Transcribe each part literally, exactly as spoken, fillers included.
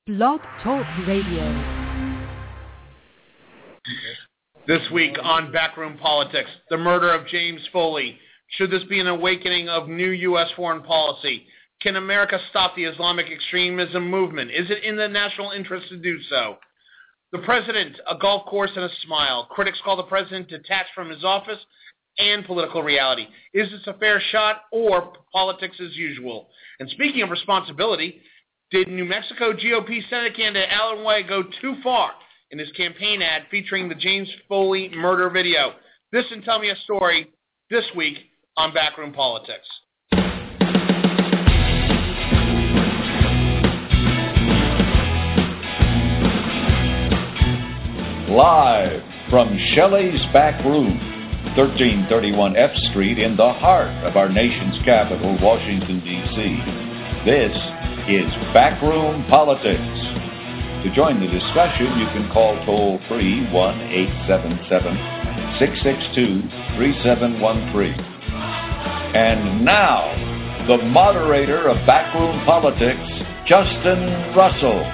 Blog Talk Radio. This week on Backroom Politics, the murder of James Foley. Should this be an awakening of new U S foreign policy? Can America stop the Islamic extremism movement? Is it in the national interest to do so? The president, a golf course and a smile. Critics call the president detached from his office and political reality. Is this a fair shot or politics as usual? And speaking of responsibility, did New Mexico G O P Senate candidate Alan Way go too far in his campaign ad featuring the James Foley murder video? This and Tell Me a Story this week on Backroom Politics. Live from Shelley's Back Room, thirteen thirty-one F Street in the heart of our nation's capital, Washington, D C This is Backroom Politics. To join the discussion, you can call toll-free one eight seven seven, six six two, three seven one three. And now, the moderator of Backroom Politics, Justin Russell.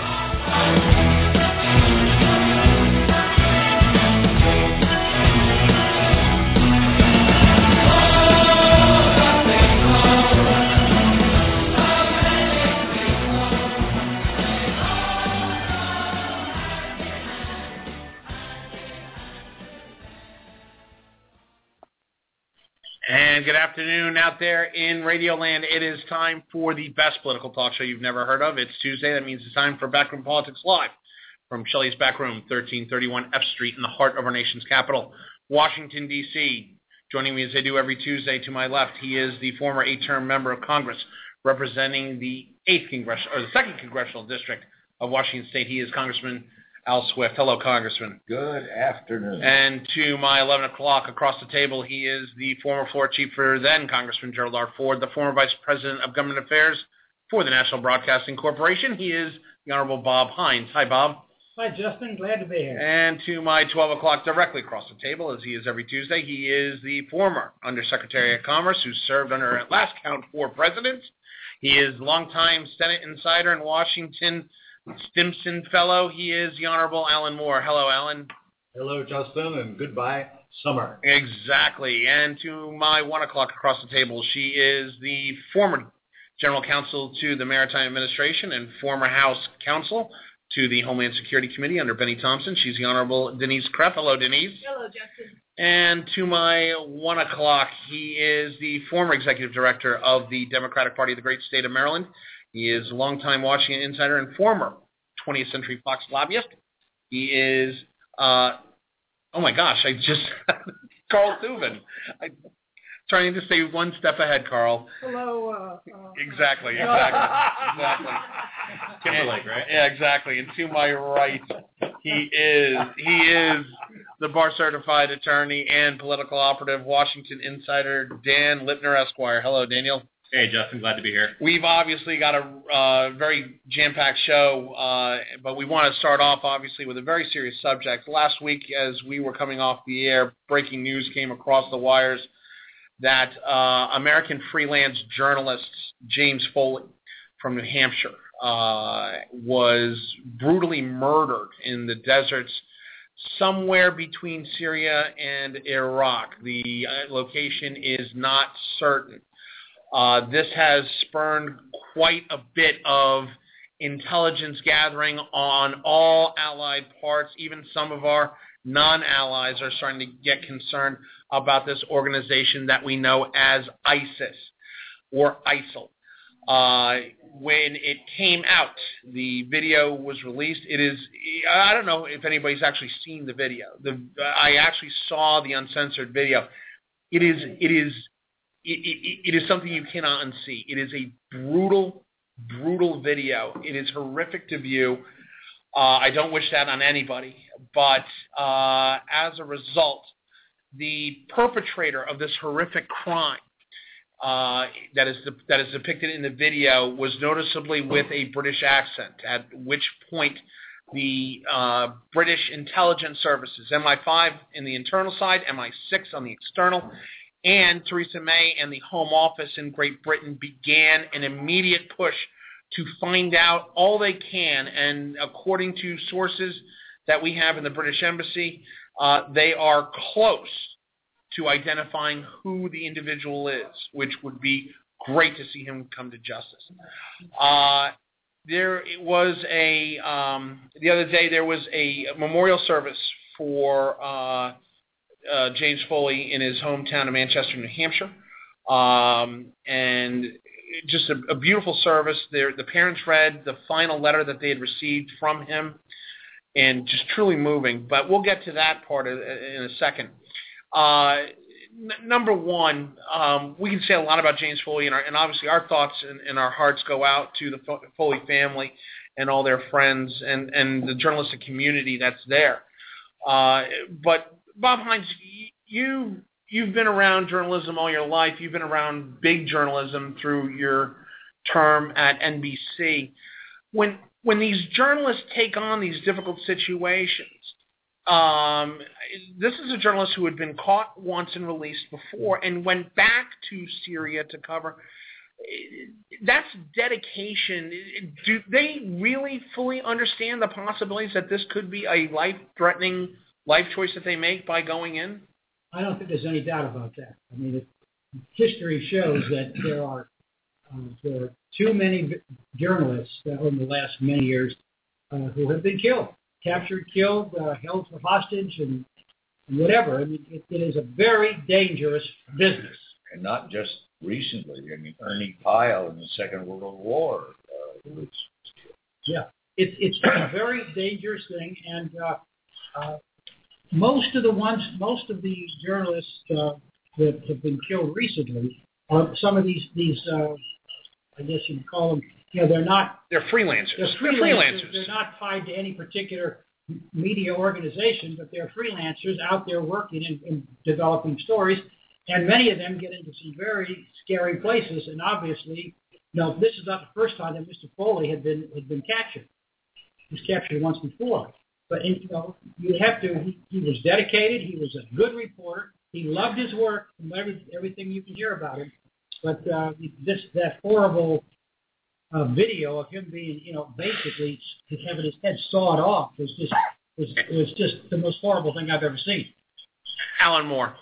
And good afternoon out there in Radio Land. It is time for the best political talk show you've never heard of. It's Tuesday. That means it's time for Backroom Politics Live from Shelley's Back Room, thirteen thirty-one F Street in the heart of our nation's capital, Washington, D C Joining me as I do every Tuesday to my left, he is the former eight-term member of Congress representing the eighth Congressional, or the second Congressional District of Washington State. He is Congressman Al Swift. Hello, Congressman. Good afternoon. And to my eleven o'clock across the table, he is the former floor chief for then Congressman Gerald R. Ford, the former vice president of government affairs for the National Broadcasting Corporation. He is the Honorable Bob Hines. Hi, Bob. Hi, Justin. Glad to be here. And to my twelve o'clock directly across the table, as he is every Tuesday, he is the former Undersecretary of Commerce who served under, at last count, four presidents. He is longtime Senate insider in Washington, Stimson Fellow. He is the Honorable Alan Moore. Hello, Alan. Hello, Justin, and goodbye, summer. Exactly. And to my one o'clock across the table, she is the former General Counsel to the Maritime Administration and former House Counsel to the Homeland Security Committee under Benny Thompson. She's the Honorable Denise Krepp. Hello, Denise. Hello, Justin. And to my one o'clock, he is the former Executive Director of the Democratic Party of the great state of Maryland. He is a longtime Washington insider and former twentieth Century Fox lobbyist. He is, uh, oh my gosh, I just, Carl Thuven. I'm trying to stay one step ahead, Carl. Hello. Uh, uh, exactly, exactly, exactly. Timberlake, right? Yeah, exactly. And to my right, he is, he is the bar-certified attorney and political operative, Washington insider, Dan Lipner, Esquire. Hello, Daniel. Hey, Justin, glad to be here. We've obviously got a uh, very jam-packed show, uh, but we want to start off, obviously, with a very serious subject. Last week, as we were coming off the air, breaking news came across the wires that uh, American freelance journalist James Foley from New Hampshire uh, was brutally murdered in the deserts somewhere between Syria and Iraq. The uh, location is not certain. Uh, this has spurned quite a bit of intelligence gathering on all allied parts. Even some of our non-allies are starting to get concerned about this organization that we know as ISIS or ISIL. Uh, when it came out, the video was released. It is, I don't know if anybody's actually seen the video. The, I actually saw the uncensored video. It is, it is, It, it, it is something you cannot unsee. It is a brutal, brutal video. It is horrific to view. Uh, I don't wish that on anybody. But uh, as a result, the perpetrator of this horrific crime uh, that is de- that is depicted in the video was noticeably with a British accent, at which point the uh, British intelligence services, M I five in the internal side, M I six on the external, and Theresa May and the Home Office in Great Britain began an immediate push to find out all they can. And according to sources that we have in the British Embassy, uh, they are close to identifying who the individual is, which would be great to see him come to justice. Uh, there was a, um, the other day there was a memorial service for uh, uh, James Foley in his hometown of Manchester, New Hampshire. Um, and just a, a beautiful service. There, the parents read the final letter that they had received from him, and just truly moving. But we'll get to that part in a second. Uh, n- number one, um, we can say a lot about James Foley, and, our, and obviously our thoughts and, and our hearts go out to the Foley family and all their friends and, and the journalistic community that's there. Uh, but Bob Hines, you you've been around journalism all your life. You've been around big journalism through your term at N B C. When when these journalists take on these difficult situations, um, this is a journalist who had been caught once and released before and went back to Syria to cover. That's dedication. Do they really fully understand the possibilities that this could be a life-threatening life choice that they make by going in? I don't think there's any doubt about that. I mean, it, history shows that there are uh, there are too many journalists uh, in the last many years uh, who have been killed, captured, killed, uh, held for hostage, and, and whatever. I mean, it, it is a very dangerous business. And not just recently. I mean, Ernie Pyle in the Second World War uh, was killed. Yeah, it's it's a very dangerous thing, and uh, uh, most of the ones, most of these journalists uh, that have been killed recently are some of these these. Uh, I guess you'd call them. You know, they're not. They're freelancers. They're freelancers. They're, freelancers. They're not tied to any particular media organization, but they're freelancers out there working and, and developing stories. And many of them get into some very scary places. And obviously, you know, this is not the first time that Mister Foley had been had been captured. He was captured once before. But you know, you have to. He, he was dedicated. He was a good reporter. He loved his work and every, everything you can hear about him. But uh, this that horrible uh, video of him being, you know, basically having his head sawed off was just was was just the most horrible thing I've ever seen. Alan Moore.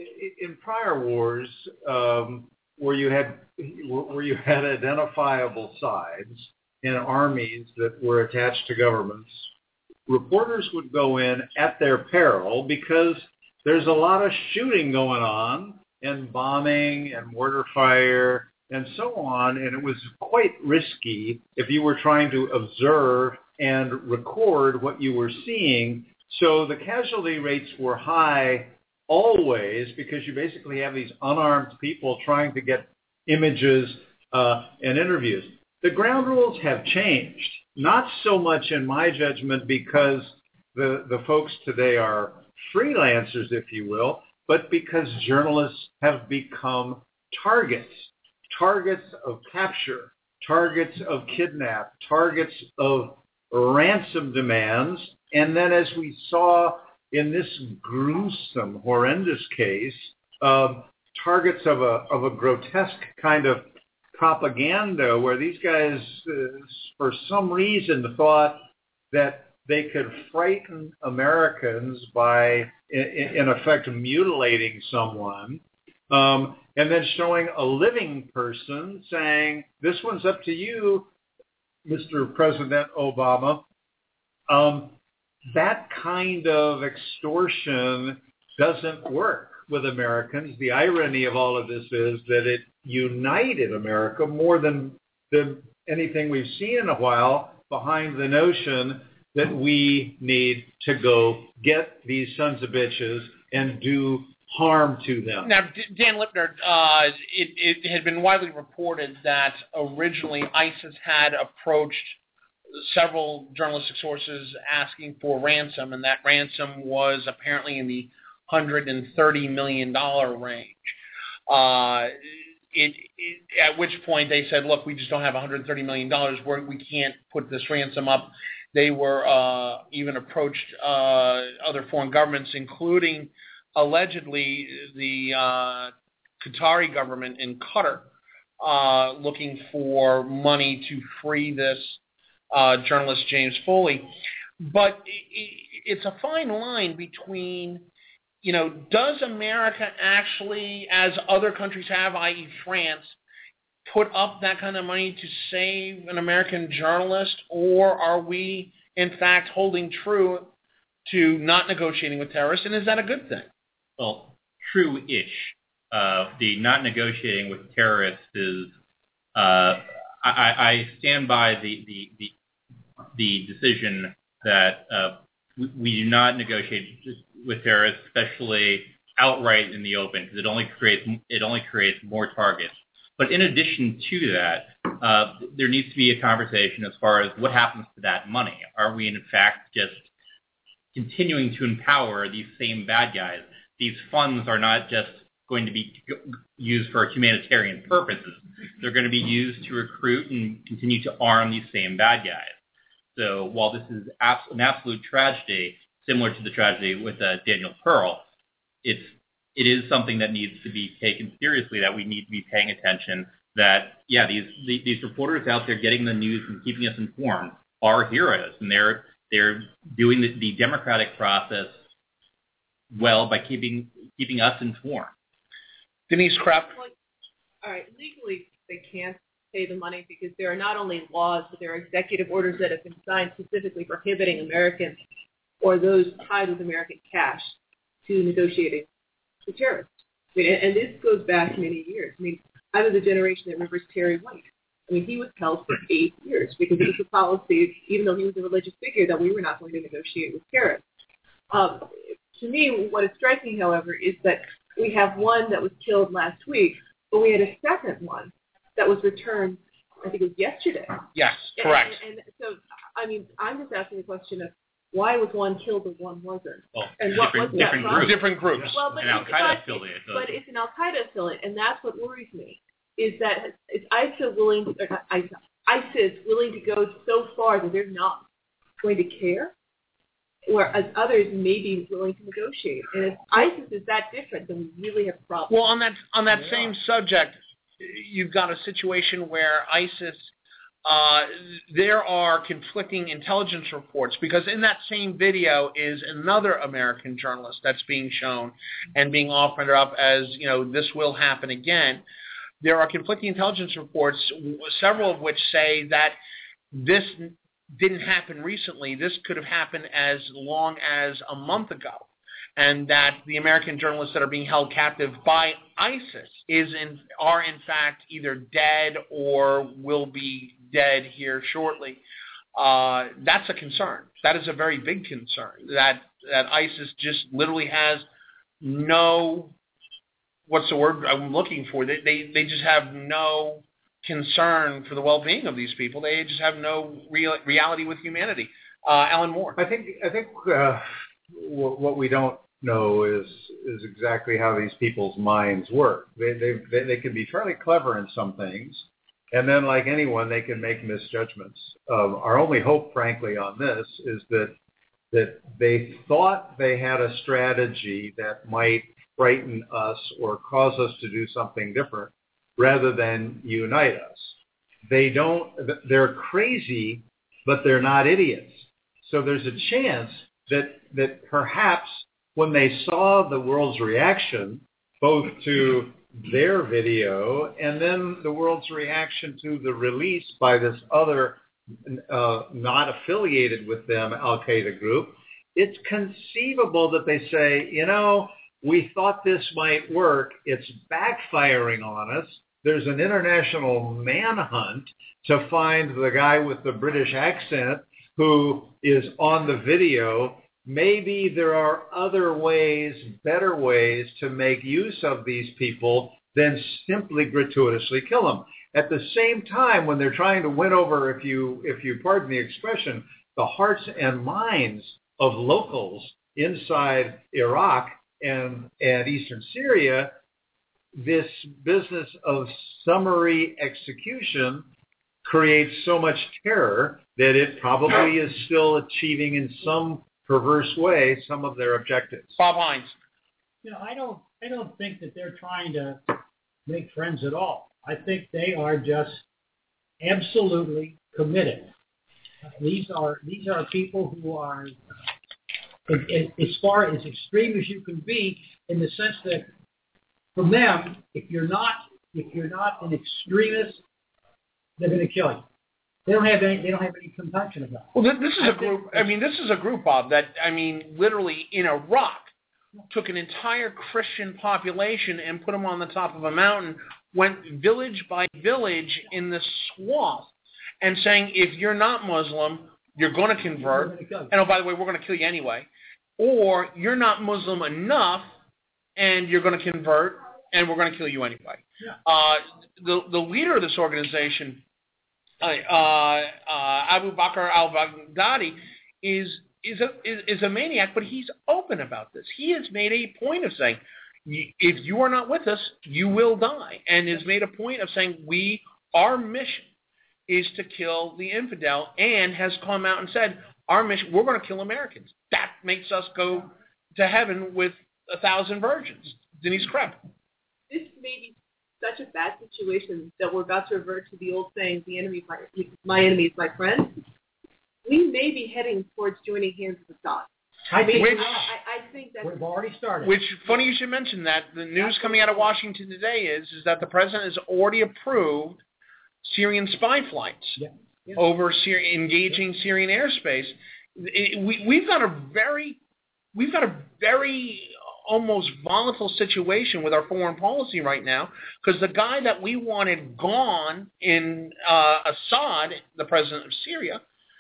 In prior wars, um, where you had where you had identifiable sides in armies that were attached to governments, reporters would go in at their peril because there's a lot of shooting going on and bombing and mortar fire and so on, and it was quite risky if you were trying to observe and record what you were seeing. So the casualty rates were high always, because you basically have these unarmed people trying to get images uh, and interviews. The ground rules have changed, not so much in my judgment because the, the folks today are freelancers, if you will, but because journalists have become targets, targets of capture, targets of kidnap, targets of ransom demands. And then as we saw in this gruesome, horrendous case, uh, targets of a of a grotesque kind of propaganda where these guys, uh, for some reason, thought that they could frighten Americans by, in, in effect, mutilating someone, um, and then showing a living person saying, this one's up to you, Mister President Obama. Um, That kind of extortion doesn't work with Americans. The irony of all of this is that it united America more than, than anything we've seen in a while behind the notion that we need to go get these sons of bitches and do harm to them. Now, Dan Lipner, uh, it, it had been widely reported that originally ISIS had approached several journalistic sources asking for ransom, and that ransom was apparently in the one hundred thirty million dollars range. Uh, it, it, at which point they said, look, we just don't have one hundred thirty million dollars. We're, we can't put this ransom up. They were uh, even approached uh, other foreign governments, including allegedly the uh, Qatari government in Qatar, uh, looking for money to free this uh, journalist, James Foley. But it's a fine line between, you know, does America actually, as other countries have, that is. France, put up that kind of money to save an American journalist, or are we, in fact, holding true to not negotiating with terrorists, and is that a good thing? Well, true-ish. Uh, the not negotiating with terrorists is, uh, I, I stand by the, the, the, the decision that uh, we, we do not negotiate with terrorists, especially outright in the open, because it only creates it only creates more targets. But in addition to that, uh, there needs to be a conversation as far as what happens to that money. Are we in fact just continuing to empower these same bad guys? These funds are not just going to be used for humanitarian purposes. They're going to be used to recruit and continue to arm these same bad guys. So while this is an absolute tragedy, similar to the tragedy with uh, Daniel Pearl, it's it is something that needs to be taken seriously, that we need to be paying attention, that, yeah, these these reporters out there getting the news and keeping us informed are heroes, and they're they're doing the, the democratic process well by keeping keeping us informed. Denise Kraft. Well, all right, legally they can't pay the money because there are not only laws, but there are executive orders that have been signed specifically prohibiting Americans or those tied with American cash to negotiating with terrorists. I mean, and, and this goes back many years. I mean, I'm of the generation that remembers Terry White. I mean, he was held for eight years because it was a policy, even though he was a religious figure, that we were not going to negotiate with terrorists. Um, to me, what is striking, however, is that we have one that was killed last week, but we had a second one that was returned, I think it was yesterday. Yes, correct. And, and, and so, I mean, I'm just asking the question of why was one killed and one wasn't? Well, and what different, was different that groups. Different groups. Well, but An it's, Al-Qaeda but, affiliate. So. But it's an Al-Qaeda affiliate, and that's what worries me, is that is ISIS willing, or not ISIS, ISIS willing to go so far that they're not going to care, whereas others may be willing to negotiate. And if ISIS is that different, then we really have problems. Well, on that on that yeah. same subject, you've got a situation where ISIS, uh, there are conflicting intelligence reports, because in that same video is another American journalist that's being shown and being offered up as, you know, this will happen again. There are conflicting intelligence reports, several of which say that this didn't happen recently. This could have happened as long as a month ago, and that the American journalists that are being held captive by ISIS is in, are in fact either dead or will be dead here shortly. Uh, that's a concern. That is a very big concern, that, that ISIS just literally has no, what's the word I'm looking for? They, they, they just have no concern for the well-being of these people. They just have no real reality with humanity. Uh, Alan Moore. I think I think uh, w- what we don't know is is exactly how these people's minds work. They, they they they can be fairly clever in some things, and then, like anyone, they can make misjudgments. Um, our only hope, frankly, on this is that that they thought they had a strategy that might frighten us or cause us to do something different, rather than unite us. They don't, they're crazy, but they're not idiots. So there's a chance that that perhaps when they saw the world's reaction, both to their video and then the world's reaction to the release by this other uh, not affiliated with them Al-Qaeda group, it's conceivable that they say, you know, we thought this might work. It's backfiring on us. There's an international manhunt to find the guy with the British accent who is on the video. Maybe there are other ways, better ways to make use of these people than simply gratuitously kill them. At the same time, when they're trying to win over, if you if you pardon the expression, the hearts and minds of locals inside Iraq and, and eastern Syria, this business of summary execution creates so much terror that it probably is still achieving in some perverse way some of their objectives. Bob Hines. You know, I don't, I don't think that they're trying to make friends at all. I think they are just absolutely committed. These are these are people who are as, as far as extreme as you can be, in the sense that from them, if you're not if you're not an extremist, they're going to kill you. They don't have any. They don't have any compunction about it. Well, this, this is a group. I mean, this is a group, Bob, that I mean, literally in Iraq, took an entire Christian population and put them on the top of a mountain, went village by village in the swath, and saying, if you're not Muslim, you're going to convert. And oh, by the way, we're going to kill you anyway. Or you're not Muslim enough, and you're going to convert, and we're going to kill you anyway. Yeah. Uh, the the leader of this organization, uh, uh, Abu Bakr al-Baghdadi, is is a is, is a maniac, but he's open about this. He has made a point of saying, if you are not with us, you will die, and has made a point of saying, we our mission is to kill the infidel, and has come out and said, our mission, we're going to kill Americans. That makes us go to heaven with a thousand virgins. Denise Krepp. This may be such a bad situation that we're about to revert to the old saying, the enemy, my, my enemy is my friend. We may be heading towards joining hands with Assad. I think, Which, I, I think that we've already started. Which, funny you should mention that. The news coming out of Washington today is, is that the president has already approved Syrian spy flights yeah. Yeah. over Syria, engaging Syrian airspace. It, we, we've got a very, we've got a very almost volatile situation with our foreign policy right now, because the guy that we wanted gone in uh, Assad, the president of Syria,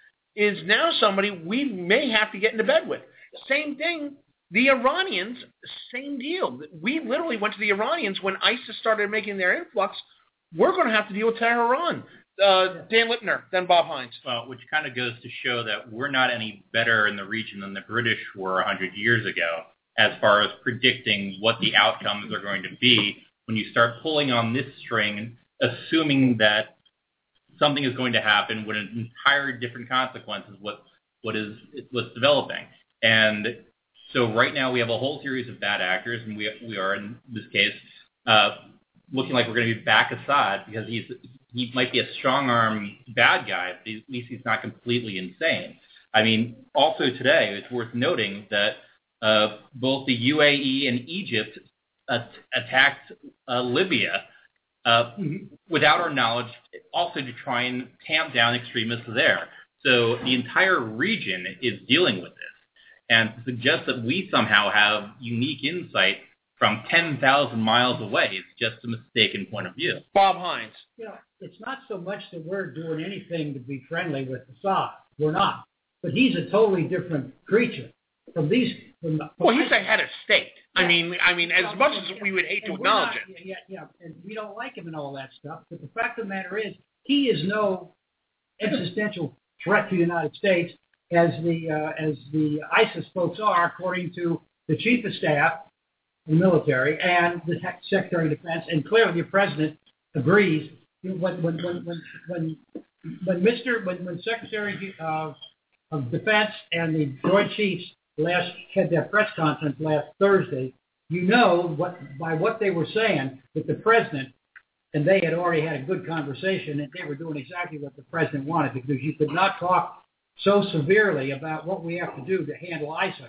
is now somebody we may have to get into bed with. Same thing, the Iranians, same deal. We literally went to the Iranians when ISIS started making their influx. We're going to have to deal with Tehran. Uh, Dan Lipner, then Bob Hines. Well, which kind of goes to show that we're not any better in the region than the British were one hundred years ago as far as predicting what the outcomes are going to be when you start pulling on this string, assuming that something is going to happen with an entire different consequences what what is what's developing. And so right now we have a whole series of bad actors, and we we are in this case uh, looking like we're going to be back Assad, because he's he might be a strong-arm bad guy, but at least he's not completely insane. I mean, also today it's worth noting that uh, both the U A E and Egypt uh, attacked uh, Libya uh, without our knowledge, also to try and tamp down extremists there. So the entire region is dealing with this. And to suggest that we somehow have unique insight from ten thousand miles away is just a mistaken point of view. Bob Hines. You know, it's not so much that we're doing anything to be friendly with Assad. We're not. But he's a totally different creature. From these, from the, from well, he's a head of state. Yeah. I mean, I mean, as Well, much and, as we would hate to and we're acknowledge not, it. Yeah, yeah, and we don't like him and all that stuff. But the fact of the matter is, he is no existential threat to the United States as the uh, as the ISIS folks are, according to the chief of staff, the military, and the Secretary of Defense, and clearly the president agrees. When when when when when, when Mister when, when Secretary of, of Defense and the Joint Chiefs last had their press conference last Thursday, you know what by what they were saying that the president and they had already had a good conversation, and they were doing exactly what the president wanted, because you could not talk so severely about what we have to do to handle ISIS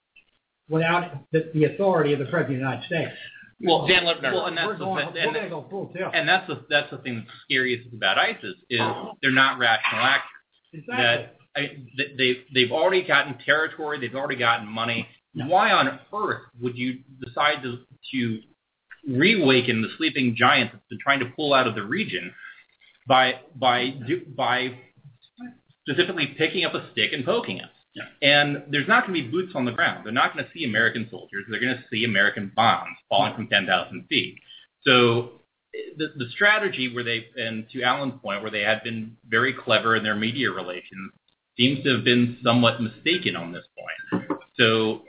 without the, the authority of the President of the United States. Well, Dan Lipner. Well, and that's we're the going, thing, we're going to go full tilt. And that's the that's the thing that's scariest about ISIS is they're not rational actors. Exactly. That I, they they've already gotten territory, they've already gotten money. No. Why on earth would you decide to to reawaken the sleeping giant that's been trying to pull out of the region by by by specifically picking up a stick and poking it? Yeah. And there's not going to be boots on the ground. They're not going to see American soldiers. They're going to see American bombs falling from ten thousand feet. So the, the strategy where they, and to Alan's point, where they had been very clever in their media relations, seems to have been somewhat mistaken on this point. So,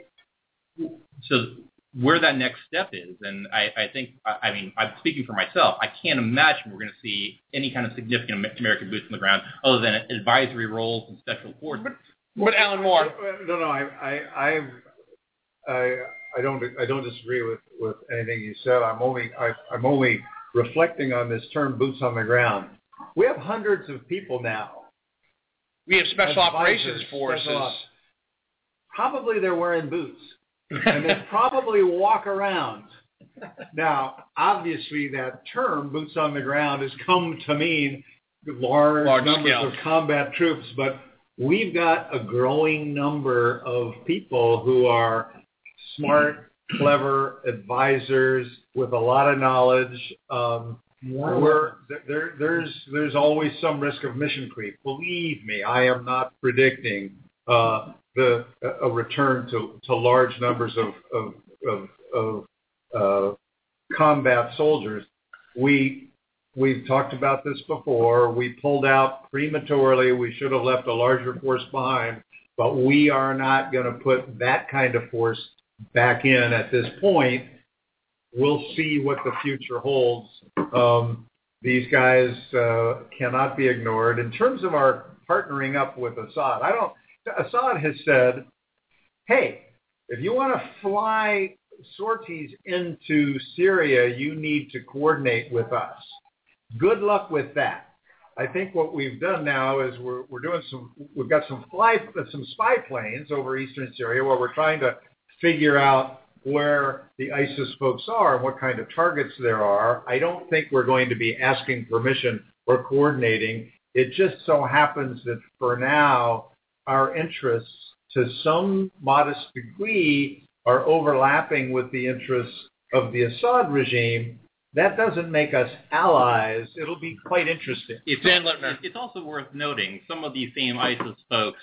so where that next step is, and I, I think, I, I mean, I'm speaking for myself, I can't imagine we're going to see any kind of significant American boots on the ground other than advisory roles and special forces. But, but Alan Moore. No, no, I, I, I, I, I don't, I don't disagree with, with anything you said. I'm only, I, I'm only reflecting on this term boots on the ground. We have hundreds of people now. We have special Advisors, operations forces. special ops. Probably they're wearing boots. And they probably walk around. Now, obviously, that term, boots on the ground, has come to mean large, large numbers scale. of combat troops, but we've got a growing number of people who are smart, clever advisors with a lot of knowledge. Um, we're, there, there's, there's always some risk of mission creep. Believe me, I am not predicting uh, the a return to, to large numbers of of, of, of uh, combat soldiers. We we've talked about this before. We pulled out prematurely. We should have left a larger force behind, but we are not going to put that kind of force back in at this point. We'll see what the future holds. Um, these guys uh, cannot be ignored. In terms of our partnering up with Assad, I don't. Assad has said, hey, if you want to fly sorties into Syria, you need to coordinate with us. Good luck with that. I think what we've done now is we're we're doing some. We've got some fly some spy planes over eastern Syria where we're trying to figure out where the ISIS folks are and what kind of targets there are. I don't think we're going to be asking permission or coordinating. It just so happens that for now, our interests, to some modest degree, are overlapping with the interests of the Assad regime. That doesn't make us allies. It'll be quite interesting. It's, it's also worth noting some of these same ISIS folks,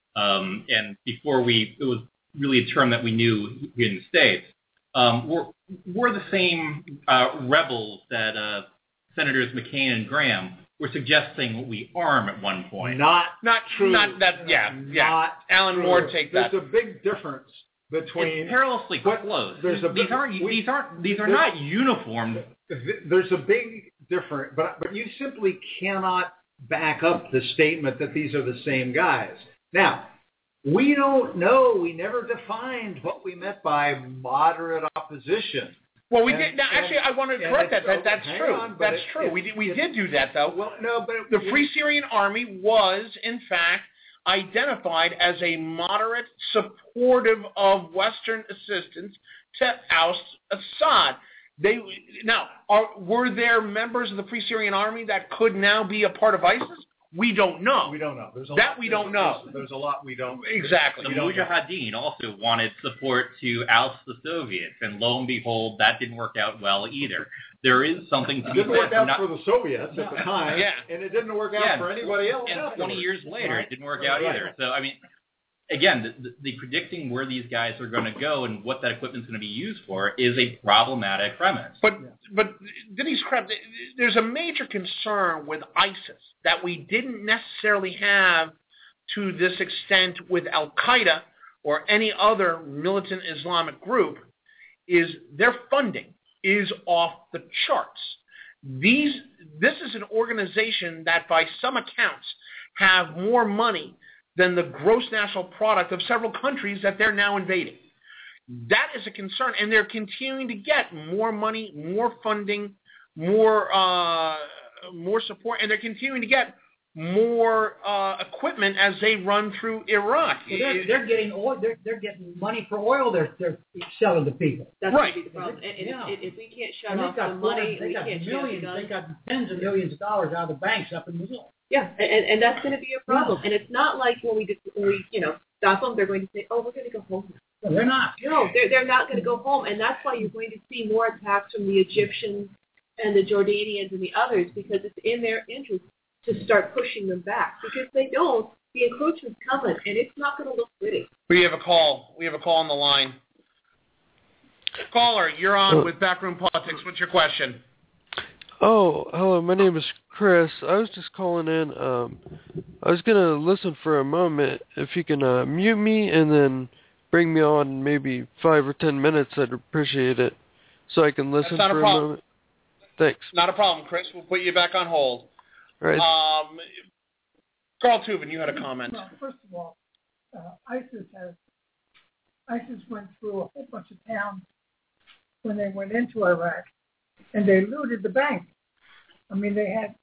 um, and before we, it was really a term that we knew here in the States, um, were, were the same uh, rebels that uh, Senators McCain and Graham were suggesting we arm at one point. Not, not true. Not that. Yeah, yeah. Not Alan true. Moore, take that. There's a big difference between. It's perilously close. There's a these big, aren't. we, these aren't. These are not uniformed. There's a big difference, but but you simply cannot back up the statement that these are the same guys. Now, we don't know. We never defined what we meant by moderate opposition. Well, we and, did. Now, and, actually, I want to correct that. that. That's hang true. on, that's it, true. It, we did. We it, did do that, though. Well, no, but the Free Syrian Army was, in fact, identified as a moderate supportive of Western assistance to oust Assad. They now are were there members of the Free Syrian Army that could now be a part of ISIS? We don't know. We don't know. There's a that lot, we don't know. There's, there's a lot we don't. Exactly. The Mujahideen also wanted support to oust the Soviets, and lo and behold, that didn't work out well either. There is something to it be didn't said work out not, for the Soviets at the time, yeah. and it didn't work out yeah, for anybody else. And afterwards. twenty years later, right. it didn't work out right. either. So, I mean, again, the, the, the predicting where these guys are going to go and what that equipment's going to be used for is a problematic premise. But but Denise Krebs, there's a major concern with ISIS that we didn't necessarily have to this extent with Al-Qaeda or any other militant Islamic group, is their funding is off the charts. These this is an organization that by some accounts have more money than the gross national product of several countries that they're now invading. That is a concern, and they're continuing to get more money, more funding, more uh, more support, and they're continuing to get more uh, equipment as they run through Iraq. So they're, they're getting oil. They're, they're getting money for oil. They're they're selling to people. That's right. going to be the problem. And, and Yeah. if, if we can't shut And off got the money, they we got can't millions. shut the They guns. got tens of millions of dollars out of the banks up in Missouri. Yeah, and, and, and that's going to be a problem. And it's not like when we, just, when we, you know, stop them, they're going to say, oh, we're going to go home. No, they're not. No, they're, they're not going to go home. And that's why you're going to see more attacks from the Egyptians and the Jordanians and the others, because it's in their interest to start pushing them back. Because if they don't, the encroachment's coming, and it's not going to look pretty. We have a call. We have a call on the line. Caller, you're on with Backroom Politics. What's your question? Oh, hello. My name is Chris. I was just calling in. Um, I was going to listen for a moment. If you can uh, mute me and then bring me on maybe five or ten minutes, I'd appreciate it. So I can listen That's not for a a, problem. moment. Thanks. Not a problem, Chris. We'll put you back on hold. All right. Um, Carl Tubin, you had a comment. Well, first of all, uh, ISIS has ISIS went through a whole bunch of towns when they went into Iraq, and they looted the bank. I mean, they had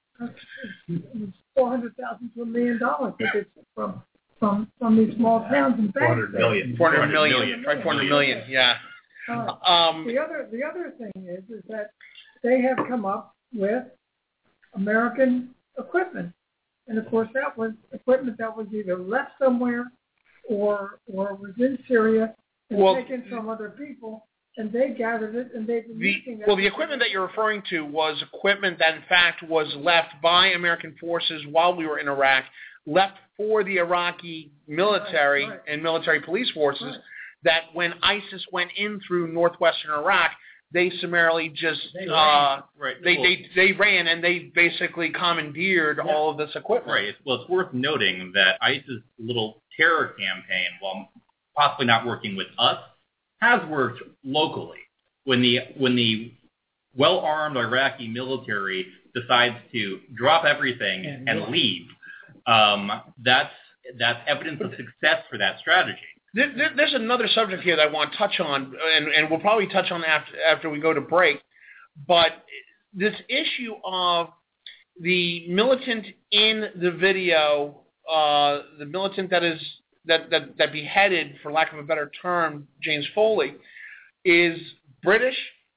four hundred thousand to a million dollars that they took from from from these small towns and banks. four hundred million. four hundred million. Right, four hundred million. Yeah. Uh, um, the other the other thing is is that they have come up with American equipment, and of course that was equipment that was either left somewhere or or was in Syria and well, taken from other people, and they gathered it and they've been the, using that. Well, the equipment that you're referring to was equipment that in fact was left by American forces while we were in Iraq, left for the Iraqi military right, right. and military police forces. Right. That when ISIS went in through northwestern Iraq, they summarily just they uh, right. they, well, they they ran and they basically commandeered yeah. all of this equipment. Right. Well, it's worth noting that ISIS' little terror campaign, while possibly not working with us, has worked locally. When the when the well-armed Iraqi military decides to drop everything and, and leave, um, that's that's evidence of success for that strategy. There's another subject here that I want to touch on, and, and we'll probably touch on after after we go to break. But this issue of the militant in the video, uh, the militant that is that, that that beheaded, for lack of a better term, James Foley, is British,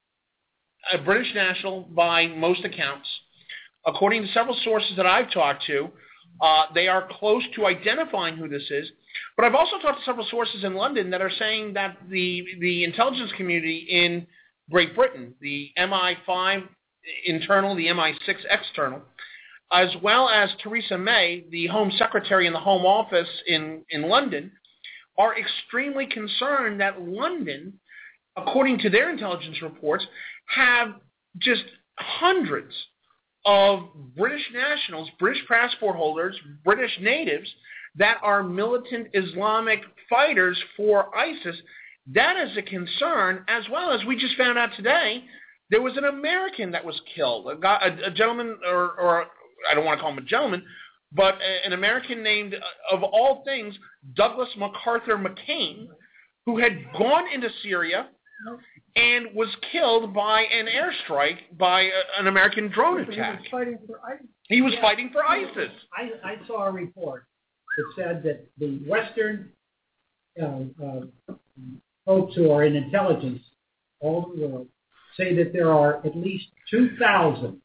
a British national by most accounts. According to several sources that I've talked to, uh, they are close to identifying who this is. But I've also talked to several sources in London that are saying that the the intelligence community in Great Britain, the M I five internal, the M I six external, as well as Theresa May, the Home Secretary in the Home Office in, in London, are extremely concerned that London, according to their intelligence reports, have just hundreds of British nationals, British passport holders, British natives that are militant Islamic fighters for ISIS. That is a concern, as well as we just found out today, there was an American that was killed, a, guy, a, a gentleman, or, or I don't want to call him a gentleman, but a, an American named, of all things, Douglas MacArthur McCain, who had gone into Syria and was killed by an airstrike by a, an American drone attack. He was fighting for ISIS. He was Yeah. fighting for ISIS. I, I saw a report that said that the Western uh, uh, folks who are in intelligence all over the world say that there are at least two thousand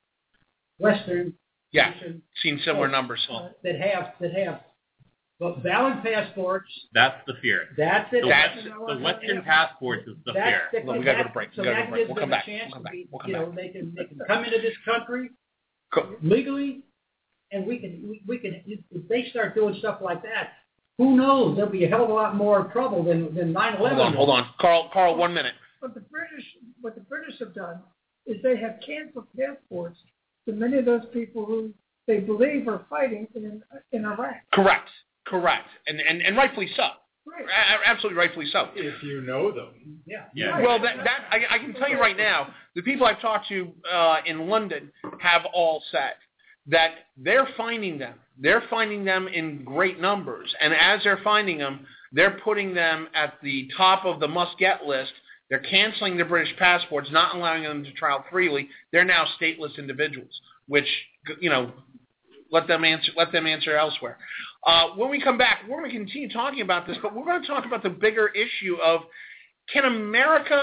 Western Yeah, nations seen similar folks, numbers. uh, that have that have well, valid passports. That's the fear. That's it. The, That's- West, the Western passports is the That's fear. the, Well, we gotta go that- to break. So We gotta that go to break. gives We'll come them back. a chance We'll come to back. be, We'll come you know, back. they can they can come into this country Co- legally, and we can we, we can if they start doing stuff like that, who knows? There'll be a hell of a lot more trouble than than nine eleven. Hold on, hold on, Carl. Carl, one minute. But the British, what the British have done is they have canceled passports to many of those people who they believe are fighting in in Iraq. Correct, correct, and and, and rightfully so. Right. A- absolutely rightfully so. If you know them. Yeah. Yeah. Well, that, that I, I can tell you right now, the people I've talked to uh, in London have all said that they're finding them. They're finding them in great numbers, and as they're finding them, they're putting them at the top of the must-get list. They're canceling their British passports, not allowing them to travel freely. They're now stateless individuals, which, you know, let them answer. Let them answer elsewhere. Uh, when we come back, we're going to continue talking about this, but we're going to talk about the bigger issue of, can America,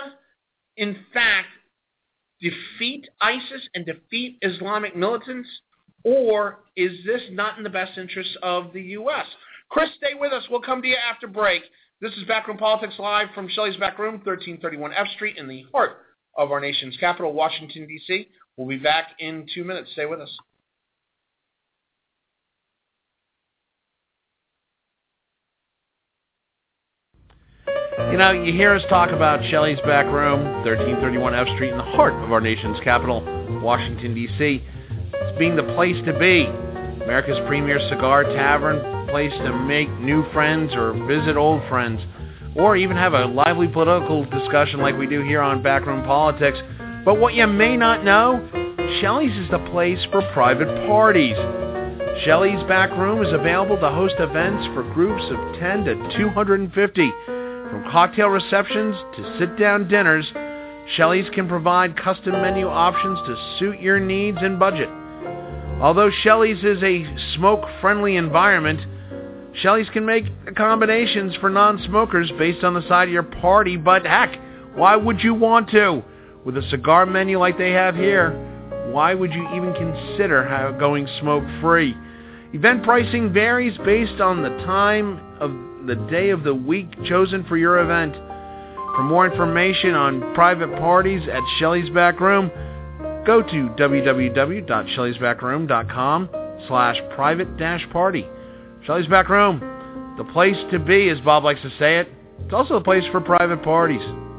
in fact, defeat ISIS and defeat Islamic militants, or is this not in the best interest of the U S? Chris, stay with us. We'll come to you after break. This is Backroom Politics Live from Shelley's Back Room, thirteen thirty-one F Street, in the heart of our nation's capital, Washington, D C We'll be back in two minutes. Stay with us. You know, you hear us talk about Shelley's Back Room, thirteen thirty-one F Street, in the heart of our nation's capital, Washington, D C It's being the place to be. America's premier cigar tavern, place to make new friends or visit old friends, or even have a lively political discussion like we do here on Backroom Politics. But what you may not know, Shelley's is the place for private parties. Shelley's Back Room is available to host events for groups of ten to two hundred fifty. From cocktail receptions to sit-down dinners, Shelley's can provide custom menu options to suit your needs and budget. Although Shelley's is a smoke-friendly environment, Shelley's can make accommodations for non-smokers based on the side of your party, but heck, why would you want to? With a cigar menu like they have here, why would you even consider how going smoke-free? Event pricing varies based on the time of the day of the week chosen for your event. For more information on private parties at Shelley's Back Room, go to w w w dot shelleys back room dot com slash private dash party. Shelley's Back Room, the place to be, as Bob likes to say it. It's also a place for private parties.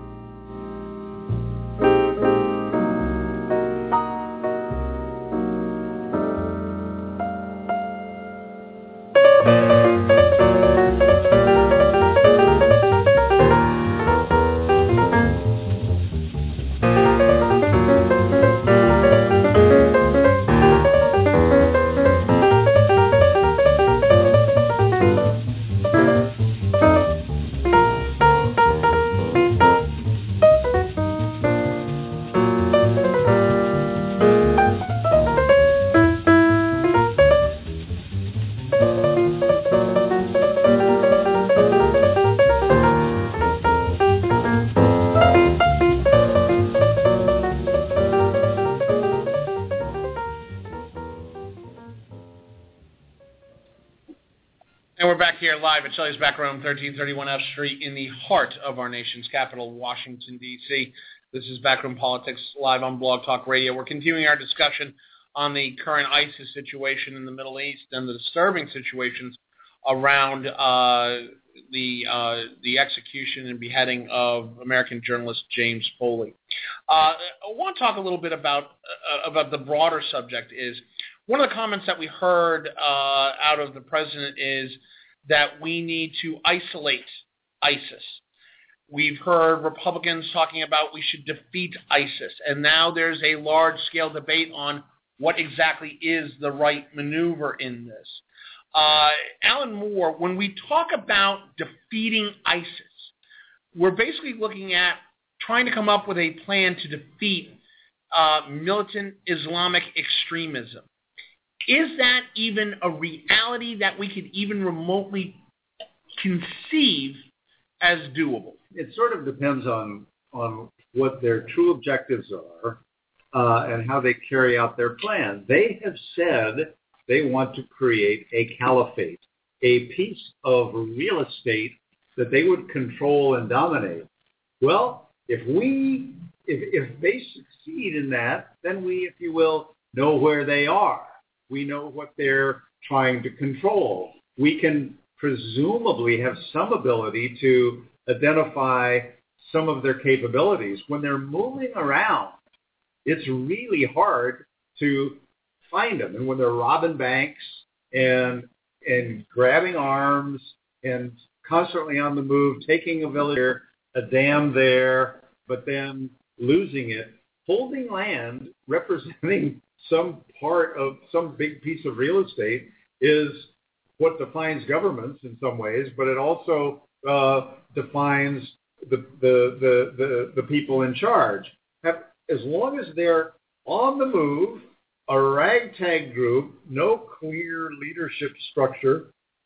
At Shelley's Back Room, thirteen thirty-one F Street, in the heart of our nation's capital, Washington, D C This is Backroom Politics, live on Blog Talk Radio. We're continuing our discussion on the current ISIS situation in the Middle East and the disturbing situations around uh, the uh, the execution and beheading of American journalist James Foley. Uh, I want to talk a little bit about uh, about the broader subject. Is one of the comments that we heard uh, out of the president is that we need to isolate ISIS. We've heard Republicans talking about we should defeat ISIS, and now there's a large-scale debate on what exactly is the right maneuver in this. Uh, Alan Moore, when we talk about defeating ISIS, we're basically looking at trying to come up with a plan to defeat uh, militant Islamic extremism. Is that even a reality that we could even remotely conceive as doable? It sort of depends on on what their true objectives are uh, and how they carry out their plan. They have said they want to create a caliphate, a piece of real estate that they would control and dominate. Well, if we, if, if they succeed in that, then we, if you will, know where they are. We know what they're trying to control. We can presumably have some ability to identify some of their capabilities. When they're moving around, it's really hard to find them. And when they're robbing banks and and grabbing arms and constantly on the move, taking a village here, a dam there, but then losing it, holding land representing some part of some big piece of real estate is what defines governments in some ways, but it also uh, defines the, the, the, the, the people in charge. Have, as long as they're on the move, a ragtag group, no clear leadership structure,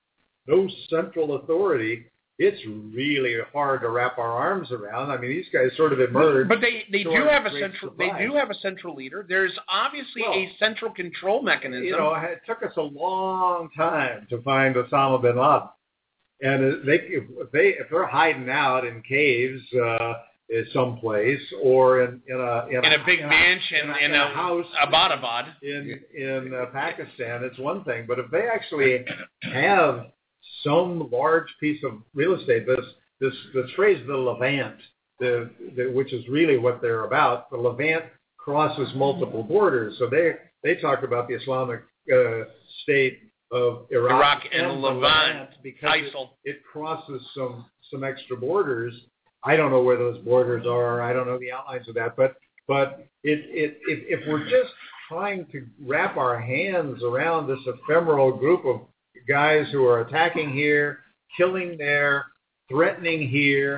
no central authority, it's really hard to wrap our arms around. I mean, these guys sort of emerged. But they, they do have a central. Surprise. They do have a central leader. There's obviously well, a central control mechanism. You know, it took us a long time to find Osama bin Laden, and they if they if they're hiding out in caves uh, someplace or in in a in, in a, a big in mansion a, in, in a, a house Abbottabad in in uh, Pakistan, it's one thing. But if they actually have some large piece of real estate, this this this phrase, the Levant, the, the which is really what they're about. The Levant crosses multiple borders, so they they talk about the Islamic uh, State of Iraq, Iraq and, and Levant, Levant because it, it crosses some some extra borders. I don't know where those borders are. I don't know the outlines of that, but but it it if, if we're just trying to wrap our hands around this ephemeral group of guys who are attacking here, killing there, threatening here,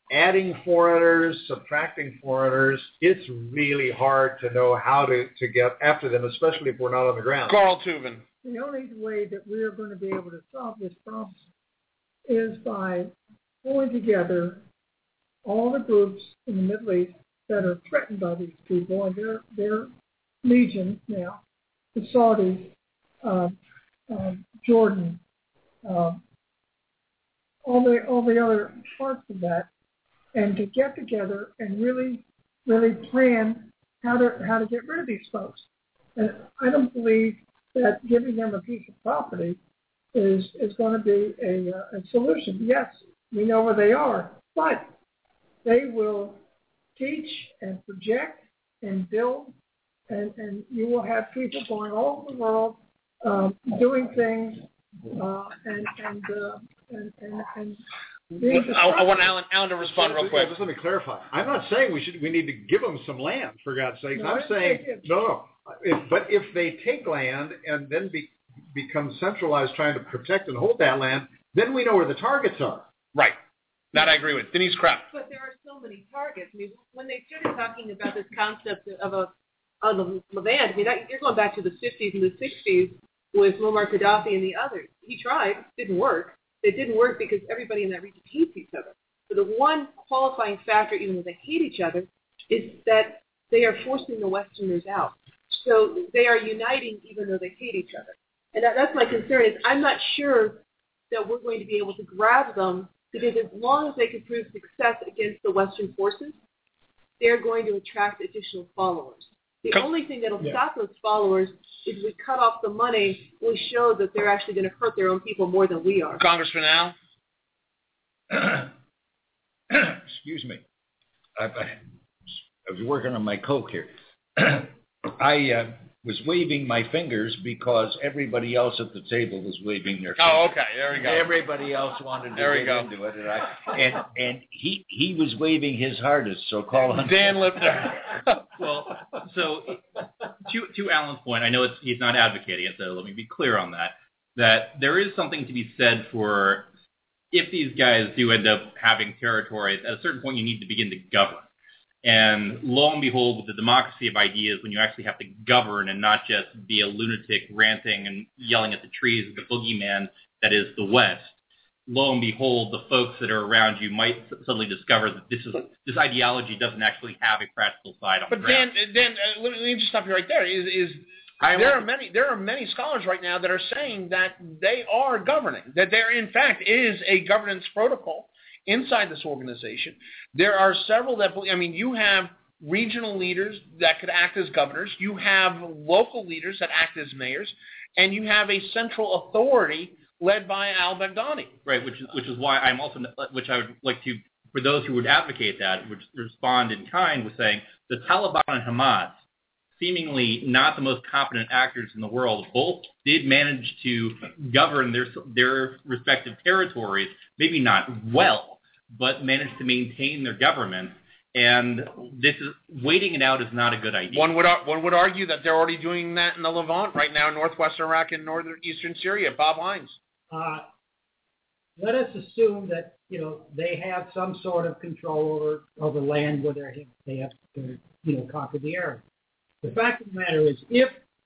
adding foreigners, subtracting foreigners, it's really hard to know how to, to get after them, especially if we're not on the ground. Carl Tubin. The only way that we are going to be able to solve this problem is by pulling together all the groups in the Middle East that are threatened by these people, and their their legions now, the Saudis, um, um, Jordan, um, all the all the other parts of that, and to get together and really, really plan how to how to get rid of these folks. And I don't believe that giving them a piece of property is is going to be a, a solution. Yes, we know where they are, but they will teach and project and build, and, and you will have people going all over the world um, doing things uh, and and, uh, and and and being I, I want Alan, Alan to respond real quick. Just let me clarify. I'm not saying we should we need to give them some land, for God's sake. No, I'm I saying think it's- no, no. If, but if they take land and then be, become centralized trying to protect and hold that land, then we know where the targets are. Right. That I agree with. Denise Kraft. But there are so many targets. I mean, when they started talking about this concept of a of the Levant, I mean, that, you're going back to the fifties and the sixties with Muammar Gaddafi and the others. He tried, didn't work. It didn't work because everybody in that region hates each other. So the one qualifying factor, even though they hate each other, is that they are forcing the Westerners out. So they are uniting even though they hate each other. And that, that's my concern is I'm not sure that we're going to be able to grab them because as long as they can prove success against the Western forces, they're going to attract additional followers. The Come. only thing that will Yeah. stop those followers is we cut off the money, we show that they're actually going to hurt their own people more than we are. Congressman Al. Excuse me. I, I, I was working on my Coke here. I uh, was waving my fingers because everybody else at the table was waving their fingers. Oh, okay. There we go. Everybody else wanted to There we get go. into it, and I, and and he he was waving his hardest. So call him Dan Lipner. Well, so to to Alan's point, I know it's, he's not advocating it, so let me be clear on that. That there is something to be said for if these guys do end up having territories. At a certain point, you need to begin to govern. And lo and behold, with the democracy of ideas, when you actually have to govern and not just be a lunatic ranting and yelling at the trees, the boogeyman that is the West, lo and behold, the folks that are around you might suddenly discover that this is this ideology doesn't actually have a practical side on But the ground. Dan, Dan, uh, let, me, let me just stop you right there. Is, is there are many there are many scholars right now that are saying that they are governing, that there in fact is a governance protocol inside this organization. There are several that, I mean, you have regional leaders that could act as governors. You have local leaders that act as mayors. And you have a central authority led by al-Baghdadi. Right, which is, which is why I'm also, which I would like to, for those who would advocate that, would respond in kind with saying the Taliban and Hamas, seemingly not the most competent actors in the world, both did manage to govern their their respective territories, maybe not well, but managed to maintain their government. And this is waiting it out is not a good idea. One would one would argue that they're already doing that in the Levant right now, in northwestern Iraq and northern eastern Syria. Bob Hines. Uh, let us assume that you know they have some sort of control over over land where they they have to you know conquer the area. The fact of the matter is, if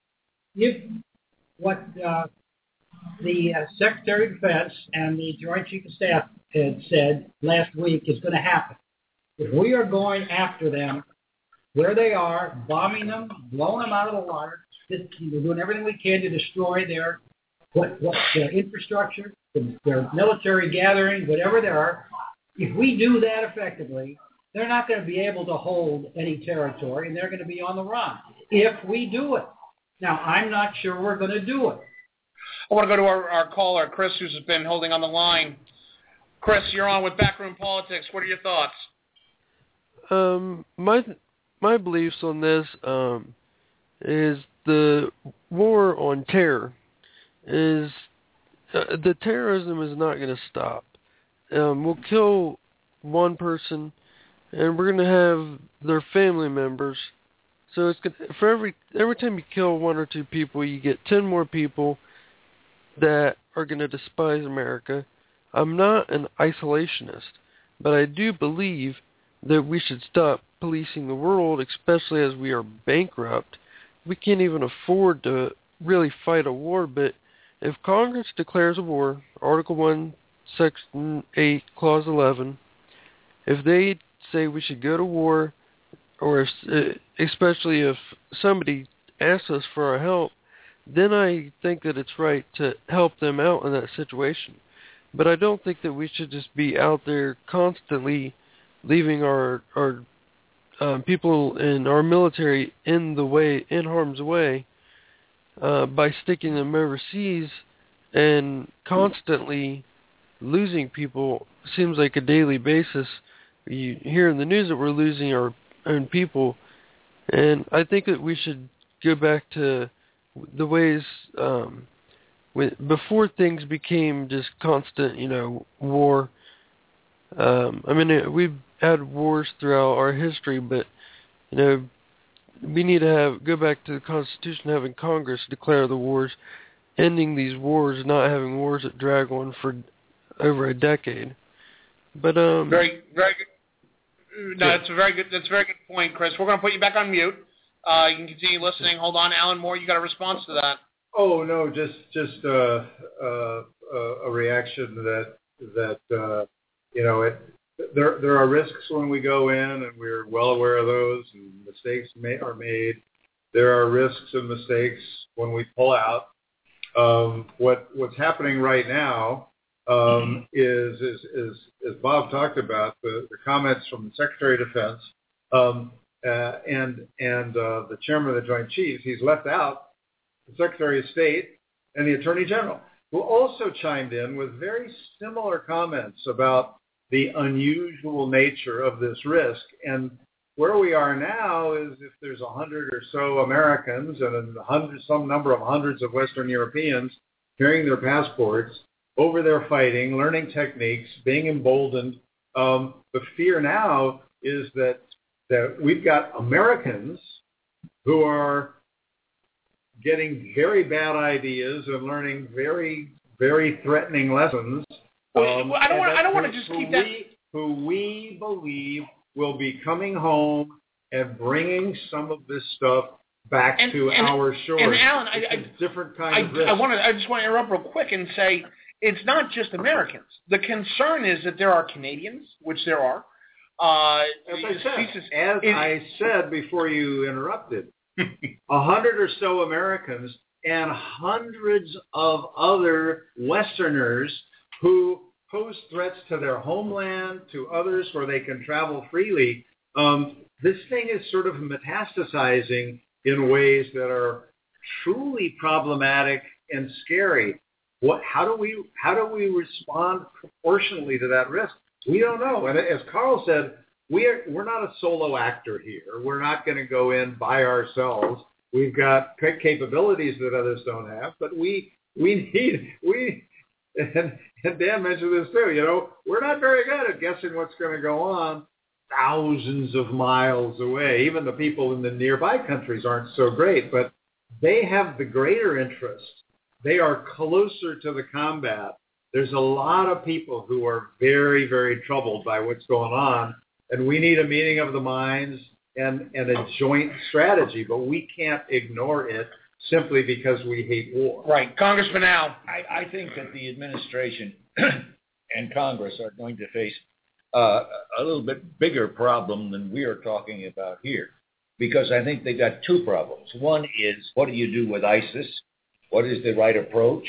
if what uh, the uh, Secretary of Defense and the Joint Chief of Staff had said last week is going to happen, if we are going after them where they are, bombing them, blowing them out of the water, just, we're doing everything we can to destroy their what what their infrastructure, their military gatherings, whatever they are. If we do that effectively, they're not going to be able to hold any territory, and they're going to be on the run if we do it. Now, I'm not sure we're going to do it. I want to go to our, our caller, Chris, who's been holding on the line. Chris, you're on with Backroom Politics. What are your thoughts? Um, my my beliefs on this um, is the war on terror is uh, the terrorism is not going to stop. Um, we'll kill one person, and we're going to have their family members. So it's gonna, for every every time you kill one or two people, you get ten more people that are going to despise America. I'm not an isolationist, but I do believe that we should stop policing the world, especially as we are bankrupt. We can't even afford to really fight a war, but if Congress declares a war, Article one, Section eight, Clause eleven, if they say we should go to war, or if, especially if somebody asks us for our help, then I think that it's right to help them out in that situation. But I don't think that we should just be out there constantly leaving our our um, people in our military in the way, in harm's way, uh, by sticking them overseas and constantly losing people. Seems like a daily basis. You hear in the news that we're losing our own people, and I think that we should go back to the ways um, when, before things became just constant, you know, war. Um, I mean, it, we've had wars throughout our history, but you know, we need to have go back to the Constitution, having Congress declare the wars, ending these wars, not having wars that drag on for over a decade. But um, very, very good. No, that's a very good. That's a very good point, Chris. We're going to put you back on mute. Uh, you can continue listening. Hold on, Alan Moore. You got a response to that? Oh no, just just uh, uh, uh, a reaction that that uh, you know it. There there are risks when we go in, and we're well aware of those, and mistakes may, are made. There are risks and mistakes when we pull out. Um, what what's happening right now um, is, is is as Bob talked about, the, the comments from the Secretary of Defense um, uh, and and uh, the Chairman of the Joint Chiefs. He's left out the Secretary of State and the Attorney General, who also chimed in with very similar comments about the unusual nature of this risk. And where we are now is if there's a hundred or so Americans and a hundred, some number of hundreds of Western Europeans carrying their passports over there fighting, learning techniques, being emboldened. Um, the fear now is that that we've got Americans who are getting very bad ideas and learning very, very threatening lessons. Um, well, I don't want. I don't want to just keep that. We, who we believe will be coming home and bringing some of this stuff back and, to and, our shores. And Alan, it's I, a I, different kind I, of risk. I want to. I just want to interrupt real quick and say it's not just Americans. The concern is that there are Canadians, which there are. Uh, as I said, species, as it, I said before you interrupted, a hundred or so Americans and hundreds of other Westerners who pose threats to their homeland, to others where they can travel freely. Um, this thing is sort of metastasizing in ways that are truly problematic and scary. What? How do we? How do we respond proportionally to that risk? We don't know. And as Carl said, we're we're not a solo actor here. We're not going to go in by ourselves. We've got capabilities that others don't have, but we we need we. And, and Dan mentioned this too, you know, we're not very good at guessing what's going to go on thousands of miles away. Even the people in the nearby countries aren't so great, but they have the greater interest. They are closer to the combat. There's a lot of people who are very, very troubled by what's going on, and we need a meeting of the minds and, and a joint strategy, but we can't ignore it simply because we hate war. Right. Congressman Al. I, I think that the administration and Congress are going to face uh, a little bit bigger problem than we are talking about here, because I think they've got two problems. One is, what do you do with ISIS? What is the right approach?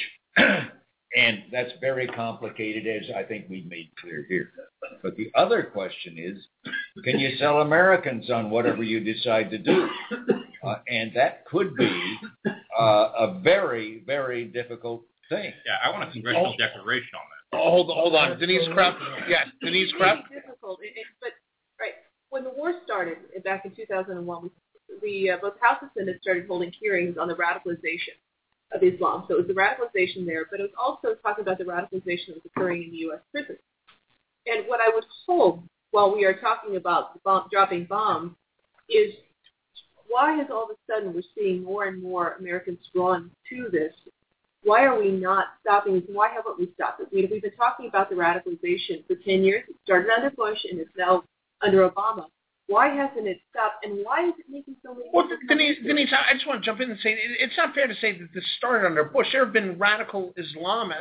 And that's very complicated, as I think we've made clear here. But the other question is, can you sell Americans on whatever you decide to do? Uh, and that could be uh, a very, very difficult thing. Yeah, I want a congressional oh. declaration on that. Oh, hold on, hold on. Denise Krepp. Yes, Denise Krepp. It's difficult, it, it, but right when the war started back in two thousand one, we, the uh, both House and Senate started holding hearings on the radicalization of Islam. So it was the radicalization there, but it was also talking about the radicalization that was occurring in the U S prisons. And what I would hope, while we are talking about bomb, dropping bombs, is why is all of a sudden we're seeing more and more Americans drawn to this why are we not stopping this? Why haven't we stopped it? I mean, we've been talking about the radicalization for ten years. It started under Bush and it's now under Obama. Why hasn't it stopped, and why is it making so many Well, Denise, Denise, I just want to jump in and say it, it's not fair to say that this started under Bush. There have been radical Islamists.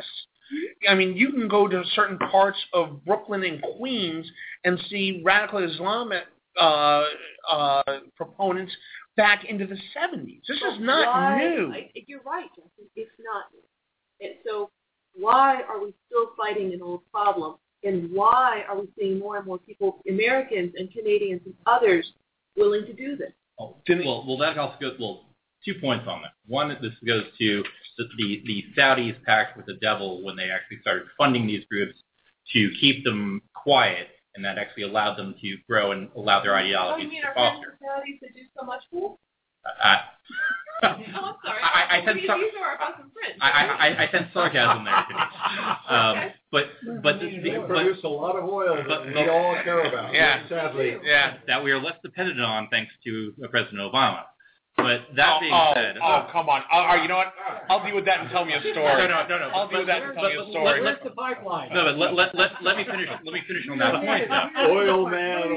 I mean, you can go to certain parts of Brooklyn and Queens and see radical Islamic uh, uh, proponents back into the seventies. This so is not why, new. I, you're right, Justin. It's not new. And so why are we still fighting an old problem? And why are we seeing more and more people, Americans and Canadians and others, willing to do this? Oh, well, well, that also goes, well, two points on that. One, this goes to the, the, the Saudis pact with the devil when they actually started funding these groups to keep them quiet, and that actually allowed them to grow and allow their ideologies oh, you mean to our foster. Saudis that do so much cool? Uh, oh, I'm sorry. I, I, sense these, sar- these are our Muslim friends. I, I, I sense sarcasm there, Denise. Um, okay. But but the, They the, produce but, a lot of oil that but, we but, all care about. Yeah. Sadly. Yeah. that we are less dependent on thanks to President Obama. But that oh, being oh, said, oh, come on! Oh, oh, you know what? I'll deal with that and tell me a story. No, no, no, no. I'll deal with that and tell me a story. Where's the pipeline? No, but let, let, let, let me finish. Let me finish on that point. Though. Oil man.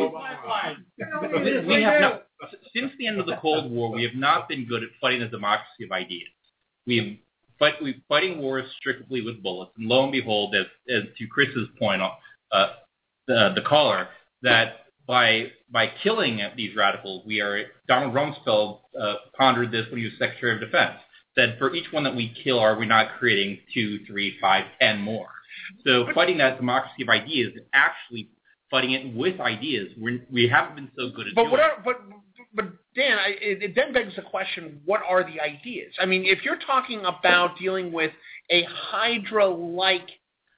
Pipeline. We have not, since the end of the Cold War, we have not been good at fighting the democracy of ideas. We have fight, we're fighting wars strictly with bullets, and lo and behold, as, as to Chris's point, uh, the the caller, that by by killing these radicals, we are. Donald Rumsfeld uh, pondered this when he was Secretary of Defense. Said for each one that we kill, are we not creating two, three, five, ten more? So fighting that democracy of ideas is actually fighting it with ideas. We're, we haven't been so good at but doing what it. are, but but Dan, I, it, it then begs the question: what are the ideas? I mean, if you're talking about dealing with a Hydra-like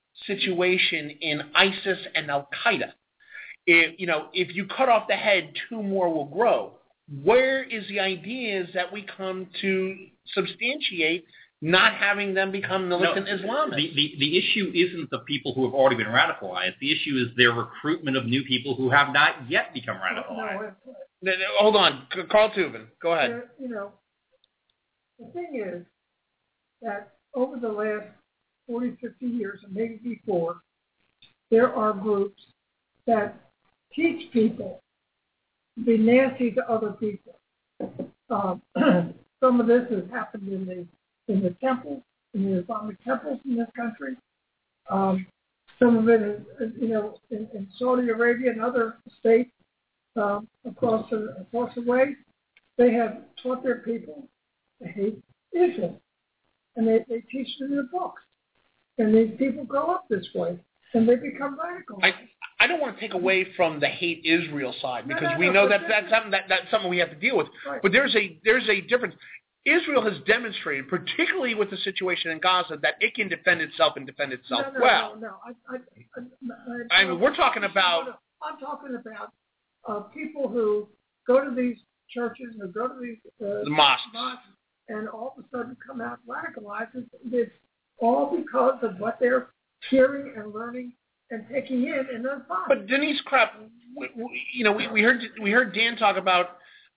situation in ISIS and Al Qaeda, if you know, if you cut off the head, two more will grow. Where is the ideas that we come to substantiate not having them become militant no, Islamists? The, the, the issue isn't the people who have already been radicalized. The issue is their recruitment of new people who have not yet become radicalized. No, no, hold on. Carl Tubin, go ahead. There, you know, the thing is that over the last forty, fifty years, and maybe before, there are groups that teach people to be nasty to other people. Um, some of this has happened in the in the temples, in the Islamic temples in this country. Um, some of it is, you know, in, in Saudi Arabia and other states um, across the across the way. They have taught their people to hate Islam, and they, they teach it in the books. And these people grow up this way, and they become radical. I, I don't want to take away from the hate Israel side because no, no, we no, know but that that's something that that's something we have to deal with. Right. But there's a there's a difference. Israel has demonstrated, particularly with the situation in Gaza, that it can defend itself and defend itself no, no, well. No, no, I, I, I, I mean, we're talking about. I'm talking about uh, people who go to these churches or go to these uh, the mosques. mosques and all of a sudden come out radicalized. It's, it's all because of what they're hearing and learning and taking in in their thoughts. But Denise Krepp, we, we, you know, we, we heard we heard Dan talk about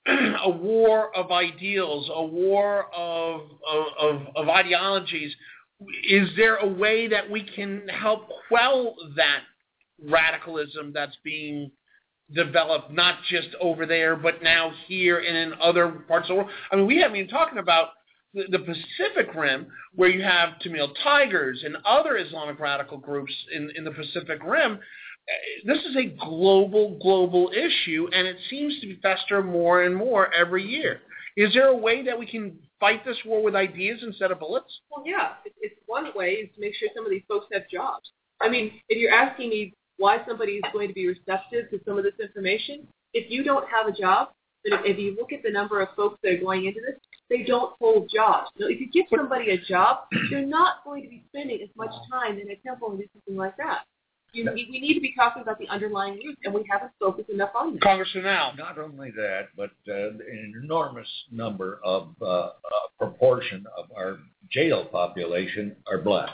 a war of ideals, a war of, of of of ideologies. Is there a way that we can help quell that radicalism that's being developed, not just over there, but now here and in other parts of the world? I mean, we haven't even talking about the, the Pacific Rim, where you have Tamil Tigers and other Islamic radical groups in, in the Pacific Rim. This is a global, global issue, and it seems to fester more and more every year. Is there a way that we can fight this war with ideas instead of bullets? Well, yeah. It, it's one way is to make sure some of these folks have jobs. I mean, if you're asking me why somebody is going to be receptive to some of this information, if you don't have a job, then if, if you look at the number of folks that are going into this, they don't hold jobs. So if you give somebody a job, you're not going to be spending as much time in a temple and do something like that. You, we need to be talking about the underlying roots, and we haven't focused enough on that. Congressman Al. Not only that, but uh, an enormous number of uh, uh, proportion of our jail population are black.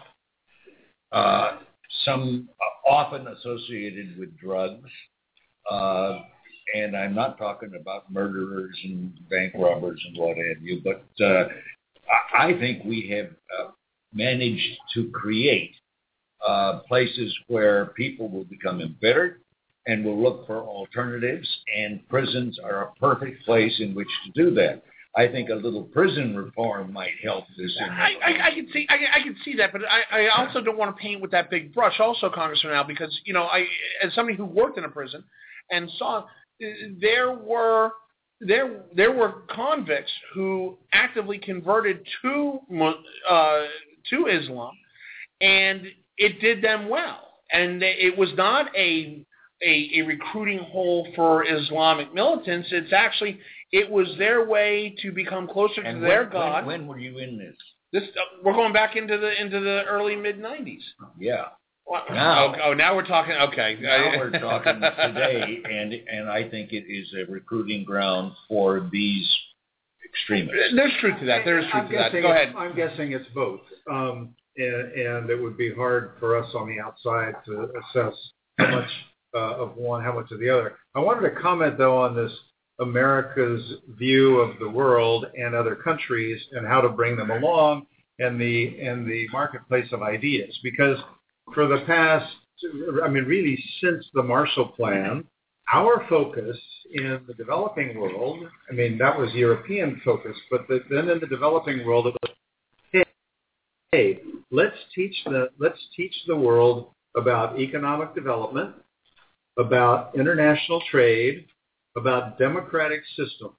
Uh, some uh, often associated with drugs, uh, and I'm not talking about murderers and bank robbers and what have you, but uh, I think we have uh, managed to create uh, places where people will become embittered and will look for alternatives, and prisons are a perfect place in which to do that. I think a little prison reform might help this. In I, I, I can see, I, I can see that, but I, I also don't want to paint with that big brush, also, Congressman Al, because you know, I, as somebody who worked in a prison and saw, there were there there were convicts who actively converted to uh, to Islam, and it did them well, and it was not a A, a recruiting hole for Islamic militants. It's actually, it was their way to become closer and to when, their God. When, when were you in this? This uh, we're going back into the into the early mid nineties. Yeah. Well, now, oh, oh, now we're talking. Okay. Now we're talking today, and and I think it is a recruiting ground for these extremists. There's truth to that. There's truth I'm to that. guessing Go ahead. I'm guessing it's both, um, and, and it would be hard for us on the outside to assess how much uh, of one, how much of the other. I wanted to comment though on this America's view of the world and other countries and how to bring them along, and the and the marketplace of ideas, because for the past, I mean, really since the Marshall Plan, our focus in the developing world, I mean, that was European focus, but the, then in the developing world, it was, hey, hey, let's teach the let's teach the world about economic development, about international trade, about democratic systems.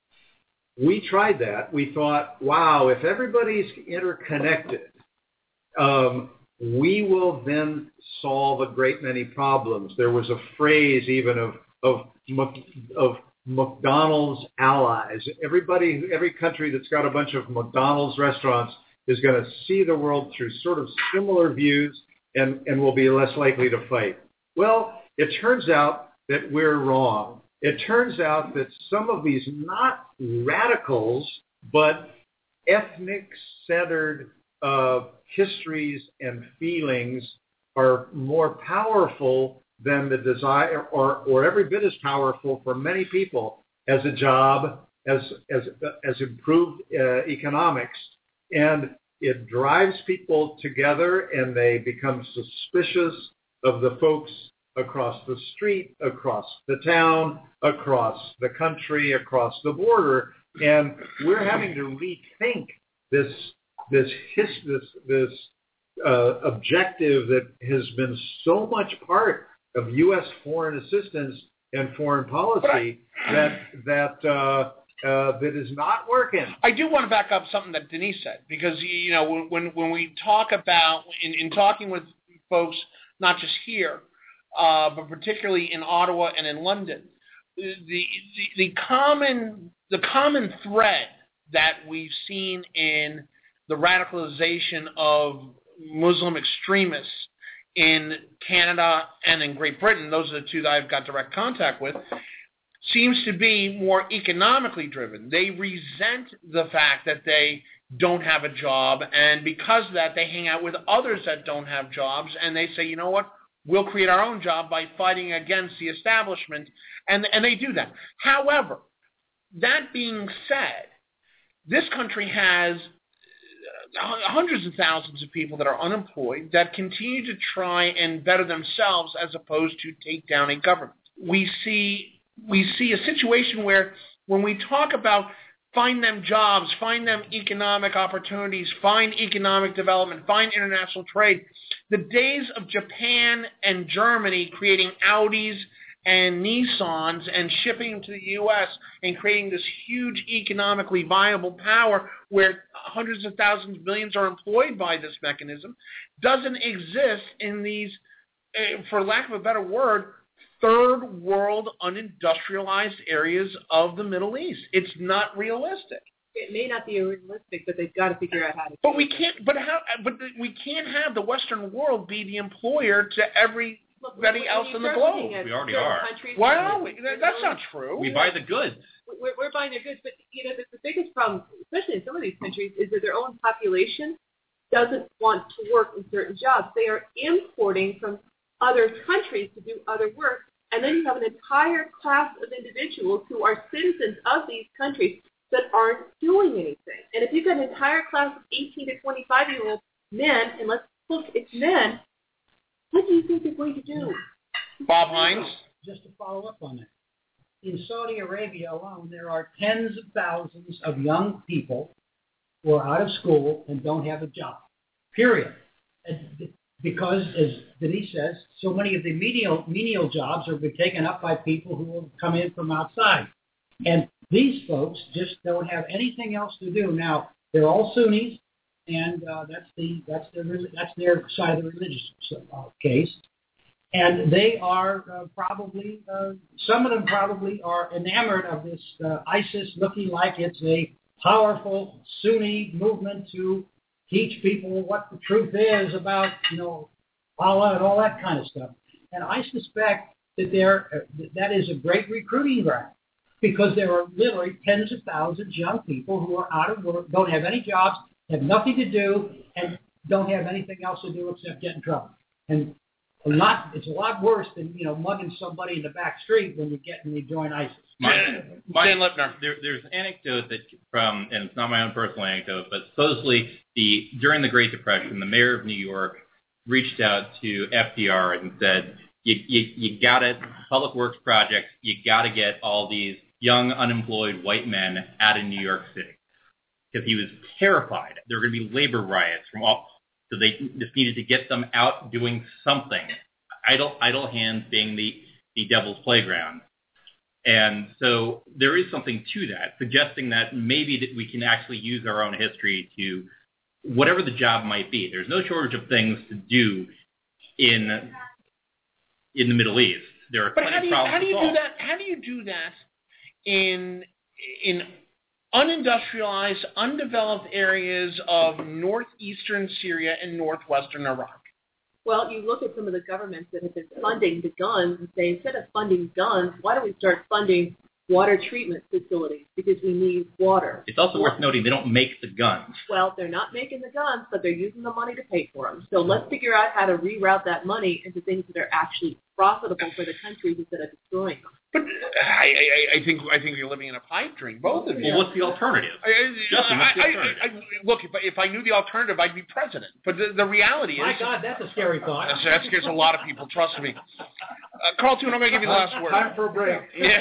We tried that. We thought, wow, if everybody's interconnected, um, we will then solve a great many problems. There was a phrase even of of of McDonald's allies. Everybody, every country that's got a bunch of McDonald's restaurants is going to see the world through sort of similar views and, and will be less likely to fight. Well, it turns out that we're wrong. It turns out that some of these not radicals, but ethnic-centered uh, histories and feelings are more powerful than the desire, or, or every bit as powerful for many people as a job, as as as improved uh, economics, and it drives people together, and they become suspicious of the folks across the street, across the town, across the country, across the border, and we're having to rethink this this his, this this uh, objective that has been so much part of U S foreign assistance and foreign policy that that uh, uh, that is not working. I do want to back up something that Denise said, because you know when when we talk about in, in talking with folks, not just here, uh, but particularly in Ottawa and in London, the, the the common the common thread that we've seen in the radicalization of Muslim extremists in Canada and in Great Britain, those are the two that I've got direct contact with, seems to be more economically driven. They resent the fact that they don't have a job, and because of that, they hang out with others that don't have jobs, and they say, you know what, we'll create our own job by fighting against the establishment, and, and they do that. However, that being said, this country has hundreds of thousands of people that are unemployed that continue to try and better themselves as opposed to take down a government. We see we see a situation where when we talk about find them jobs, find them economic opportunities, find economic development, find international trade, the days of Japan and Germany creating Audis and Nissans and shipping them to the U S and creating this huge economically viable power where hundreds of thousands, millions are employed by this mechanism, doesn't exist in these, uh, for lack of a better word, third world unindustrialized areas of the Middle East. It's not realistic. It may not be realistic, but they've got to figure out how to. But we can't. But how? But we can't have the Western world be the employer to every. Everybody else in the globe. We already are. Why are we? That's not true. We buy the goods. We're, we're buying their goods, but you know the, the biggest problem, especially in some of these countries, is that their own population doesn't want to work in certain jobs. They are importing from other countries to do other work, and then you have an entire class of individuals who are citizens of these countries that aren't doing anything. And if you've got an entire class of eighteen to twenty-five year olds men, and let's look, it's men, what do you think they're going to do? Bob Hines? Just to follow up on that. In Saudi Arabia alone, there are tens of thousands of young people who are out of school and don't have a job, period. And because, as Denise says, so many of the menial, menial jobs are being taken up by people who will come in from outside. And these folks just don't have anything else to do. Now, they're all Sunnis, and uh, that's the that's their that's their side of the religious uh, case. And they are uh, probably, uh, some of them probably are enamored of this uh, ISIS looking like it's a powerful Sunni movement to teach people what the truth is about, you know, Allah and all that kind of stuff. And I suspect that there uh, that is a great recruiting ground because there are literally tens of thousands of young people who are out of work, don't have any jobs, have nothing to do, and don't have anything else to do except get in trouble. And A lot, it's a lot worse than, you know, mugging somebody in the back street when you get and you join ISIS. My, my, Lipner. There, there's an anecdote that from, and it's not my own personal anecdote, but supposedly the during the Great Depression, the mayor of New York reached out to F D R and said, "You, you, you got to public works projects. You got to get all these young unemployed white men out of New York City," because he was terrified there were going to be labor riots from all. So they just needed to get them out doing something. Idle, idle hands being the, the devil's playground. And so there is something to that, suggesting that maybe that we can actually use our own history to, whatever the job might be. There's no shortage of things to do in in the Middle East. There are but plenty how do you, of problems how do you to solve. do that? How do you do that in in unindustrialized, undeveloped areas of northeastern Syria and northwestern Iraq? Well, you look at some of the governments that have been funding the guns and say, instead of funding guns, why don't we start funding water treatment facilities because we need water. It's also worth noting they don't make the guns. Well, they're not making the guns, but they're using the money to pay for them. So let's figure out how to reroute that money into things that are actually profitable for the countries instead of destroying them. But I, I, I think I think you're living in a pipe dream, both of you. Well, what's the alternative? I, I, Justin, what's the I, alternative? I, I, look, if I, if I knew the alternative, I'd be president. But the, the reality My is... God, that's a scary thought. That, that scares a lot of people, trust me. Uh, Carl Toon, I'm going to give you the last word. Time for a break.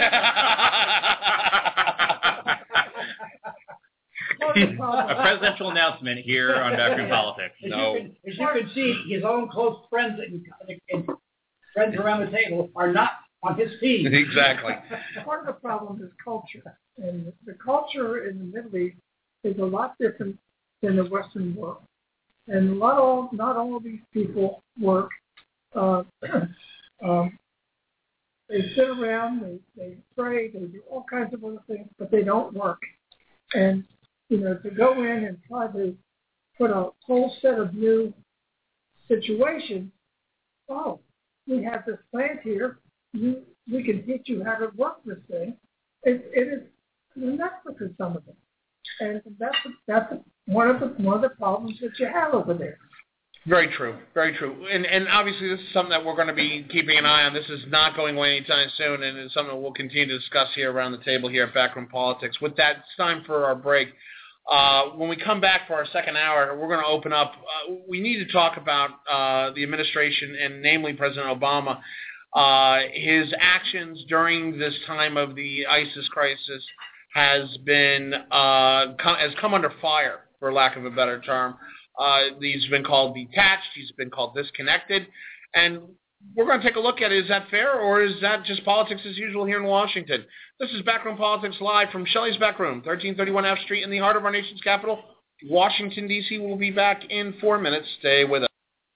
A presidential announcement here on Backroom Politics. As, No. you can, as you can see, his own close friends and, and friends around the table are not on his team. Exactly. Part of the problem is culture. And the culture in the Middle East is a lot different than the Western world. And not all, not all of these people work. Uh, um, they sit around, they, they pray, they do all kinds of other things, but they don't work. And, you know, to go in and try to put a whole set of new situations, oh, we have this plant here, you, we can teach you how to work this thing. It, it is enough for some of them. And that's, that's one of the one of the problems that you have over there. Very true. Very true. And and obviously this is something that we're going to be keeping an eye on. This is not going away anytime soon, and it's something we'll continue to discuss here around the table here at Backroom Politics. With that, it's time for our break. Uh, when we come back for our second hour, we're going to open up. Uh, we need to talk about uh, the administration, and namely President Obama, uh, his actions during this time of the ISIS crisis has been uh, come, has come under fire, for lack of a better term. Uh, he's been called detached. He's been called disconnected. And we're going to take a look at it. Is that fair, or is that just politics as usual here in Washington? This is Backroom Politics live from Shelley's Backroom, thirteen thirty-one F Street in the heart of our nation's capital, Washington, D C We'll be back in four minutes. Stay with us.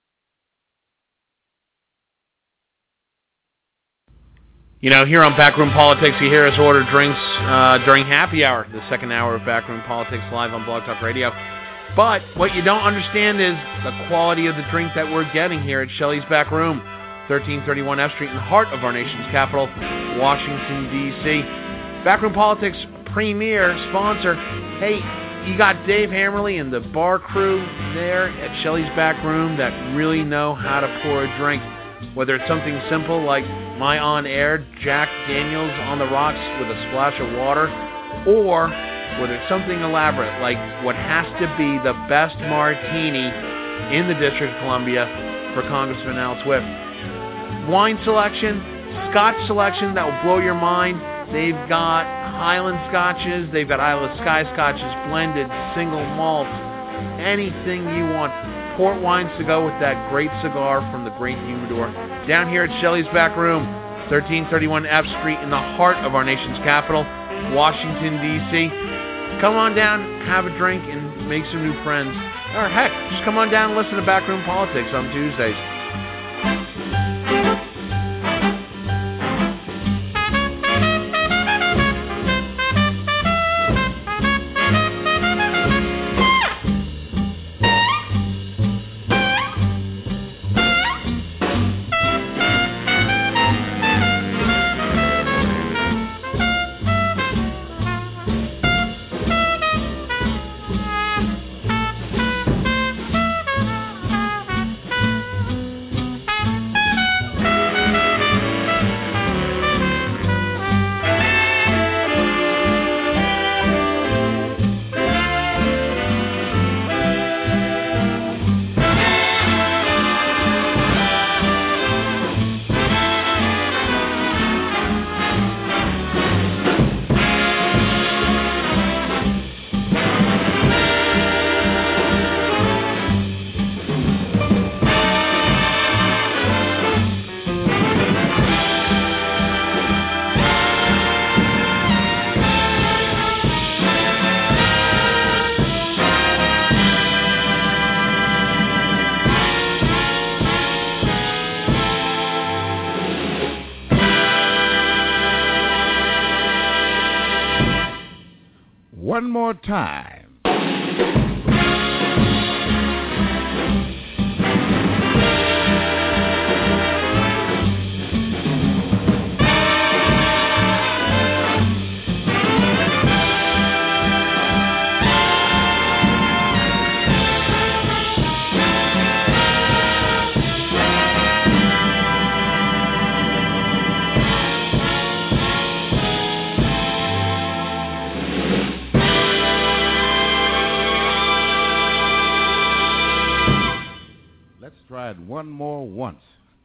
You know, here on Backroom Politics, you hear us order drinks uh, during happy hour, the second hour of Backroom Politics live on Blog Talk Radio. But what you don't understand is the quality of the drink that we're getting here at Shelley's Backroom, thirteen thirty-one F Street in the heart of our nation's capital, Washington, D C Backroom Politics premier sponsor. Hey, you got Dave Hammerly and the bar crew there at Shelley's Backroom that really know how to pour a drink. Whether it's something simple like my on-air Jack Daniels on the rocks with a splash of water, or whether it's something elaborate like what has to be the best martini in the District of Columbia for Congressman Al Swift. Wine selection, Scotch selection that will blow your mind. They've got Highland Scotches, they've got Isle of Skye Scotches, blended, single malt, anything you want. Port wines to go with that great cigar from the Great Humidor. Down here at Shelley's Back Room, thirteen thirty-one F Street in the heart of our nation's capital, Washington, D C Come on down, have a drink, and make some new friends. Or heck, just come on down and listen to Backroom Politics on Tuesdays. One more time. Try it one more once.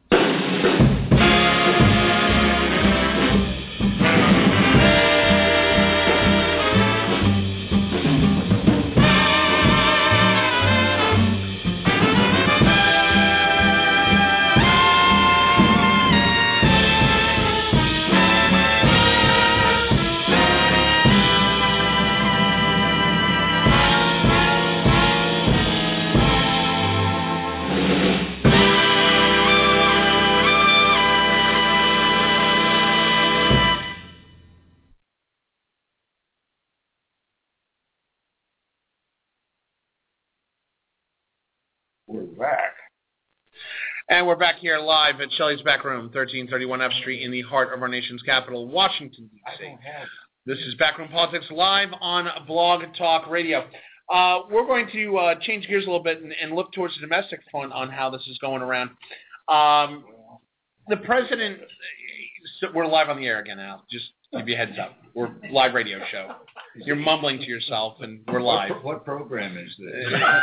We're back. And we're back here live at Shelley's Back Room, thirteen thirty-one F Street in the heart of our nation's capital, Washington, D C This is Backroom Politics live on Blog Talk Radio. Uh, we're going to uh, change gears a little bit and, and look towards the domestic front on how this is going around. Um, the president, so we're live on the air again, Al. Just give you a heads up. We're a live radio show. You're mumbling to yourself, and we're live. What, what program is this?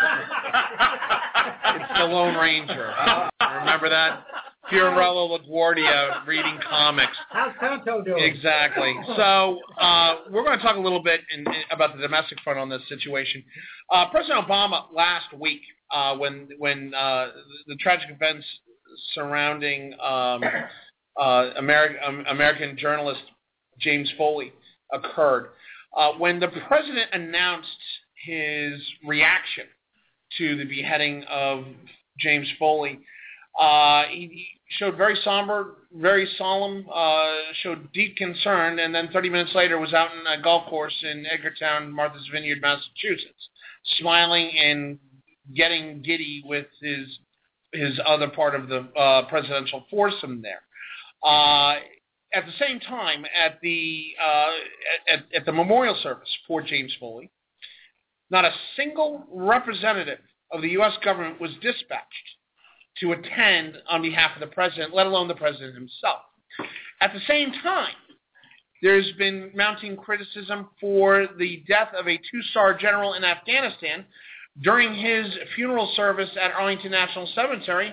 It's the Lone Ranger. Remember that? Fiorello LaGuardia reading comics. How's Tonto doing? Exactly. So uh, we're going to talk a little bit in, in, about the domestic front on this situation. Uh, President Obama last week, uh, when when uh, the tragic events surrounding um, uh, American, um, American journalist James Foley occurred, uh, when the president announced his reaction to the beheading of James Foley, uh, he, he showed very somber, very solemn, uh, showed deep concern, and then thirty minutes later was out in a golf course in Edgartown, Martha's Vineyard, Massachusetts, smiling and getting giddy with his his other part of the uh, presidential foursome there. Uh, at the same time, at the uh, at, at the memorial service for James Foley, not a single representative of the U S government was dispatched to attend on behalf of the president, let alone the president himself. At the same time, there's been mounting criticism for the death of a two-star general in Afghanistan During his funeral service at Arlington National Cemetery,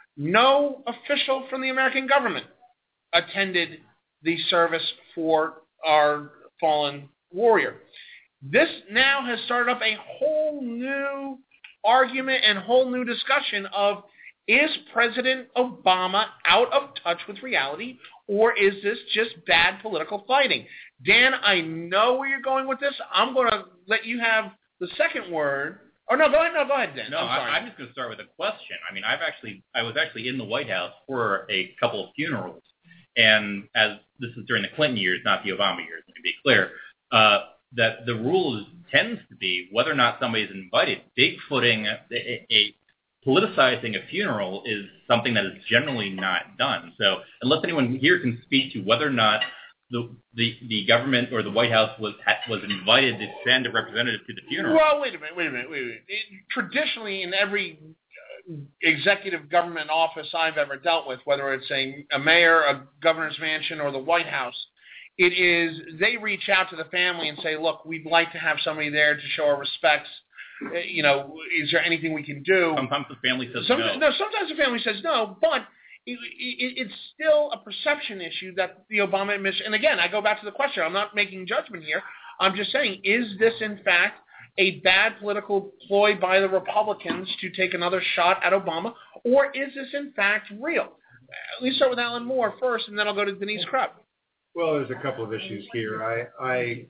no official from the American government attended the service for our fallen warrior. This now has started up a whole new argument and whole new discussion of, is President Obama out of touch with reality, or is this just bad political fighting? Dan, I know where you're going with this. I'm going to let you have the second word. Oh, no, go ahead. No, go ahead, Dan. No, I'm sorry. I, I'm just going to start with a question. I mean, I've actually, I was actually in the White House for a couple of funerals. And as this is during the Clinton years, not the Obama years, let me be clear, uh, that the rule is, tends to be whether or not somebody's invited. Bigfooting, a, a politicizing a funeral is something that is generally not done. So unless anyone here can speak to whether or not the the, the government or the White House was was invited to send a representative to the funeral. Well, wait a minute, wait a minute, wait a minute. It, traditionally, in every executive government office I've ever dealt with, whether it's a, a mayor, a governor's mansion, or the White House, it is they reach out to the family and say, look, we'd like to have somebody there to show our respects. Uh, you know, is there anything we can do? Sometimes the family says Some, no. No, sometimes the family says no, but it, it, it's still a perception issue that the Obama administration, and again, I go back to the question, I'm not making judgment here, I'm just saying, is this in fact a bad political ploy by the Republicans to take another shot at Obama, or is this in fact real? Let me start with Alan Moore first, and then I'll go to Denise Krepp. Well, there's a couple of issues here. I I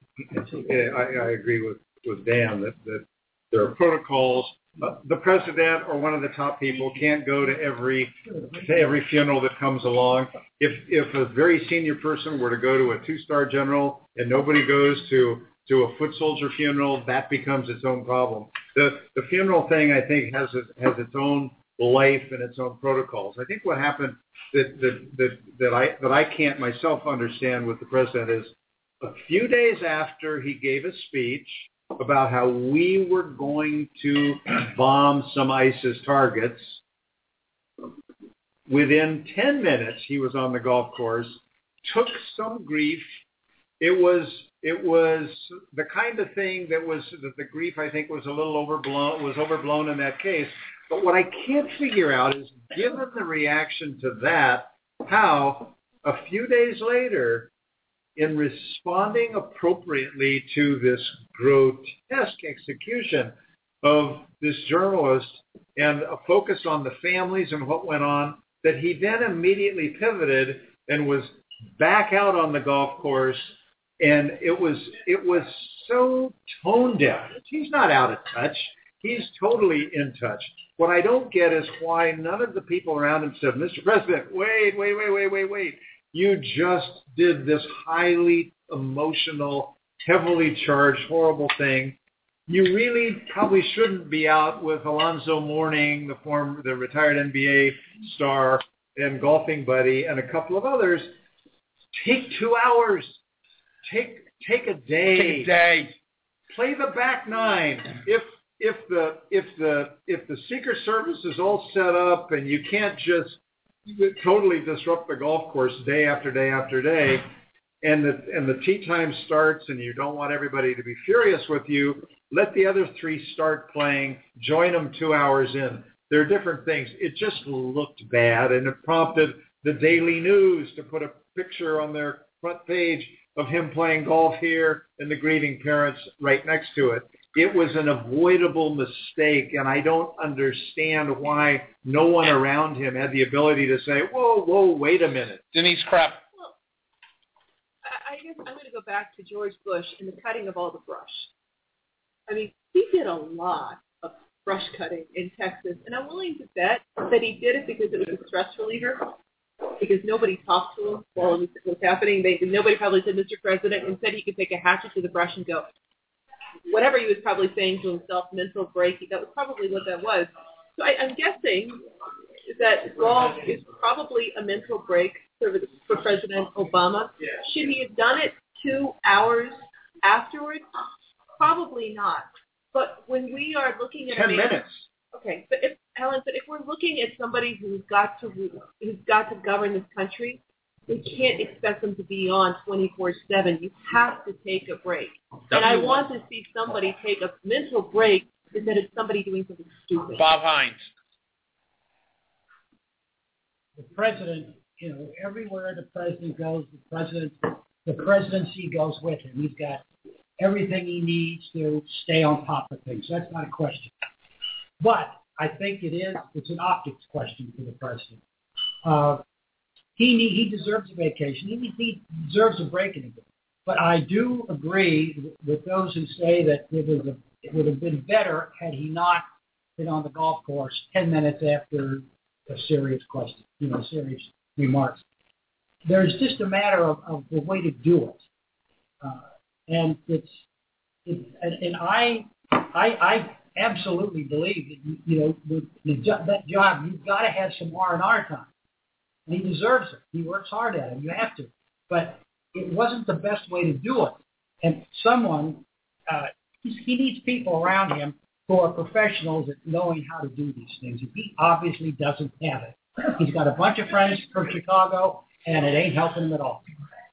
I, I agree with, with Dan that, that there are protocols. Uh, the president or one of the top people can't go to every to every funeral that comes along. If if a very senior person were to go to a two-star general and nobody goes to to a foot soldier funeral, that becomes its own problem. The the funeral thing, I think, has its, has its own life and its own protocols. I think what happened that that that, that I that I can't myself understand with the president is a few days after he gave a speech about how we were going to bomb some ISIS targets, within ten minutes he was on the golf course, took some grief. It was it was the kind of thing that was that the grief I think was a little overblown was overblown in that case. But what I can't figure out is, given the reaction to that, how a few days later, in responding appropriately to this grotesque execution of this journalist and a focus on the families and what went on, that he then immediately pivoted and was back out on the golf course. And it was it was so tone deaf. He's not out of touch. He's totally in touch. What I don't get is why none of the people around him said, Mister President, wait, wait, wait, wait, wait, wait. You just did this highly emotional, heavily charged, horrible thing. You really probably shouldn't be out with Alonzo Mourning, the former, the retired N B A star and golfing buddy, and a couple of others. Take two hours. Take take a day. Take a day. Play the back nine. If if the if the if the Secret Service is all set up and you can't just totally disrupt the golf course day after day after day, and the and the tee time starts and you don't want everybody to be furious with you, let the other three start playing. Join them two hours in. There are different things. It just looked bad, and it prompted the Daily News to put a picture on their front page of him playing golf here and the grieving parents right next to it. It was an avoidable mistake, and I don't understand why no one around him had the ability to say, whoa, whoa, wait a minute. Denise Krepp. Well, I guess I'm going to go back to George Bush and the cutting of all the brush. I mean, he did a lot of brush cutting in Texas, and I'm willing to bet that he did it because it was a stress reliever, because nobody talked to him while it was happening. They, nobody probably said, Mister President, and said he could take a hatchet to the brush and go, whatever he was probably saying to himself, mental break, that was probably what that was. So I, I'm guessing that golf is probably a mental break for, for President Obama. Should he have done it two hours afterwards? Probably not. But when we are looking at ten a man, minutes. Okay, but if Alan, but if we're looking at somebody who's got to who's got to govern this country, we can't expect them to be on twenty-four seven. You have to take a break. And I want to see somebody take a mental break is that it's somebody doing something stupid? Bob Hines. The president, you know, everywhere the president goes, the president, the presidency goes with him. He's got everything he needs to stay on top of things. That's not a question. But I think it is, it's an optics question for the president. Uh, he need, he deserves a vacation. He, he deserves a break in it. But I do agree with those who say that it, was a, it would have been better had he not been on the golf course ten minutes after a serious question, you know, serious remarks. There's just a matter of, of the way to do it. Uh, and it's, it's and, and I, I, I absolutely believe that, you, you know, the, the jo- that job, you've got to have some R and R time. And he deserves it. He works hard at it. You have to. But it wasn't the best way to do it. And someone, uh, he, he needs people around him who are professionals at knowing how to do these things. And he obviously doesn't have it. He's got a bunch of friends from Chicago, and it ain't helping him at all.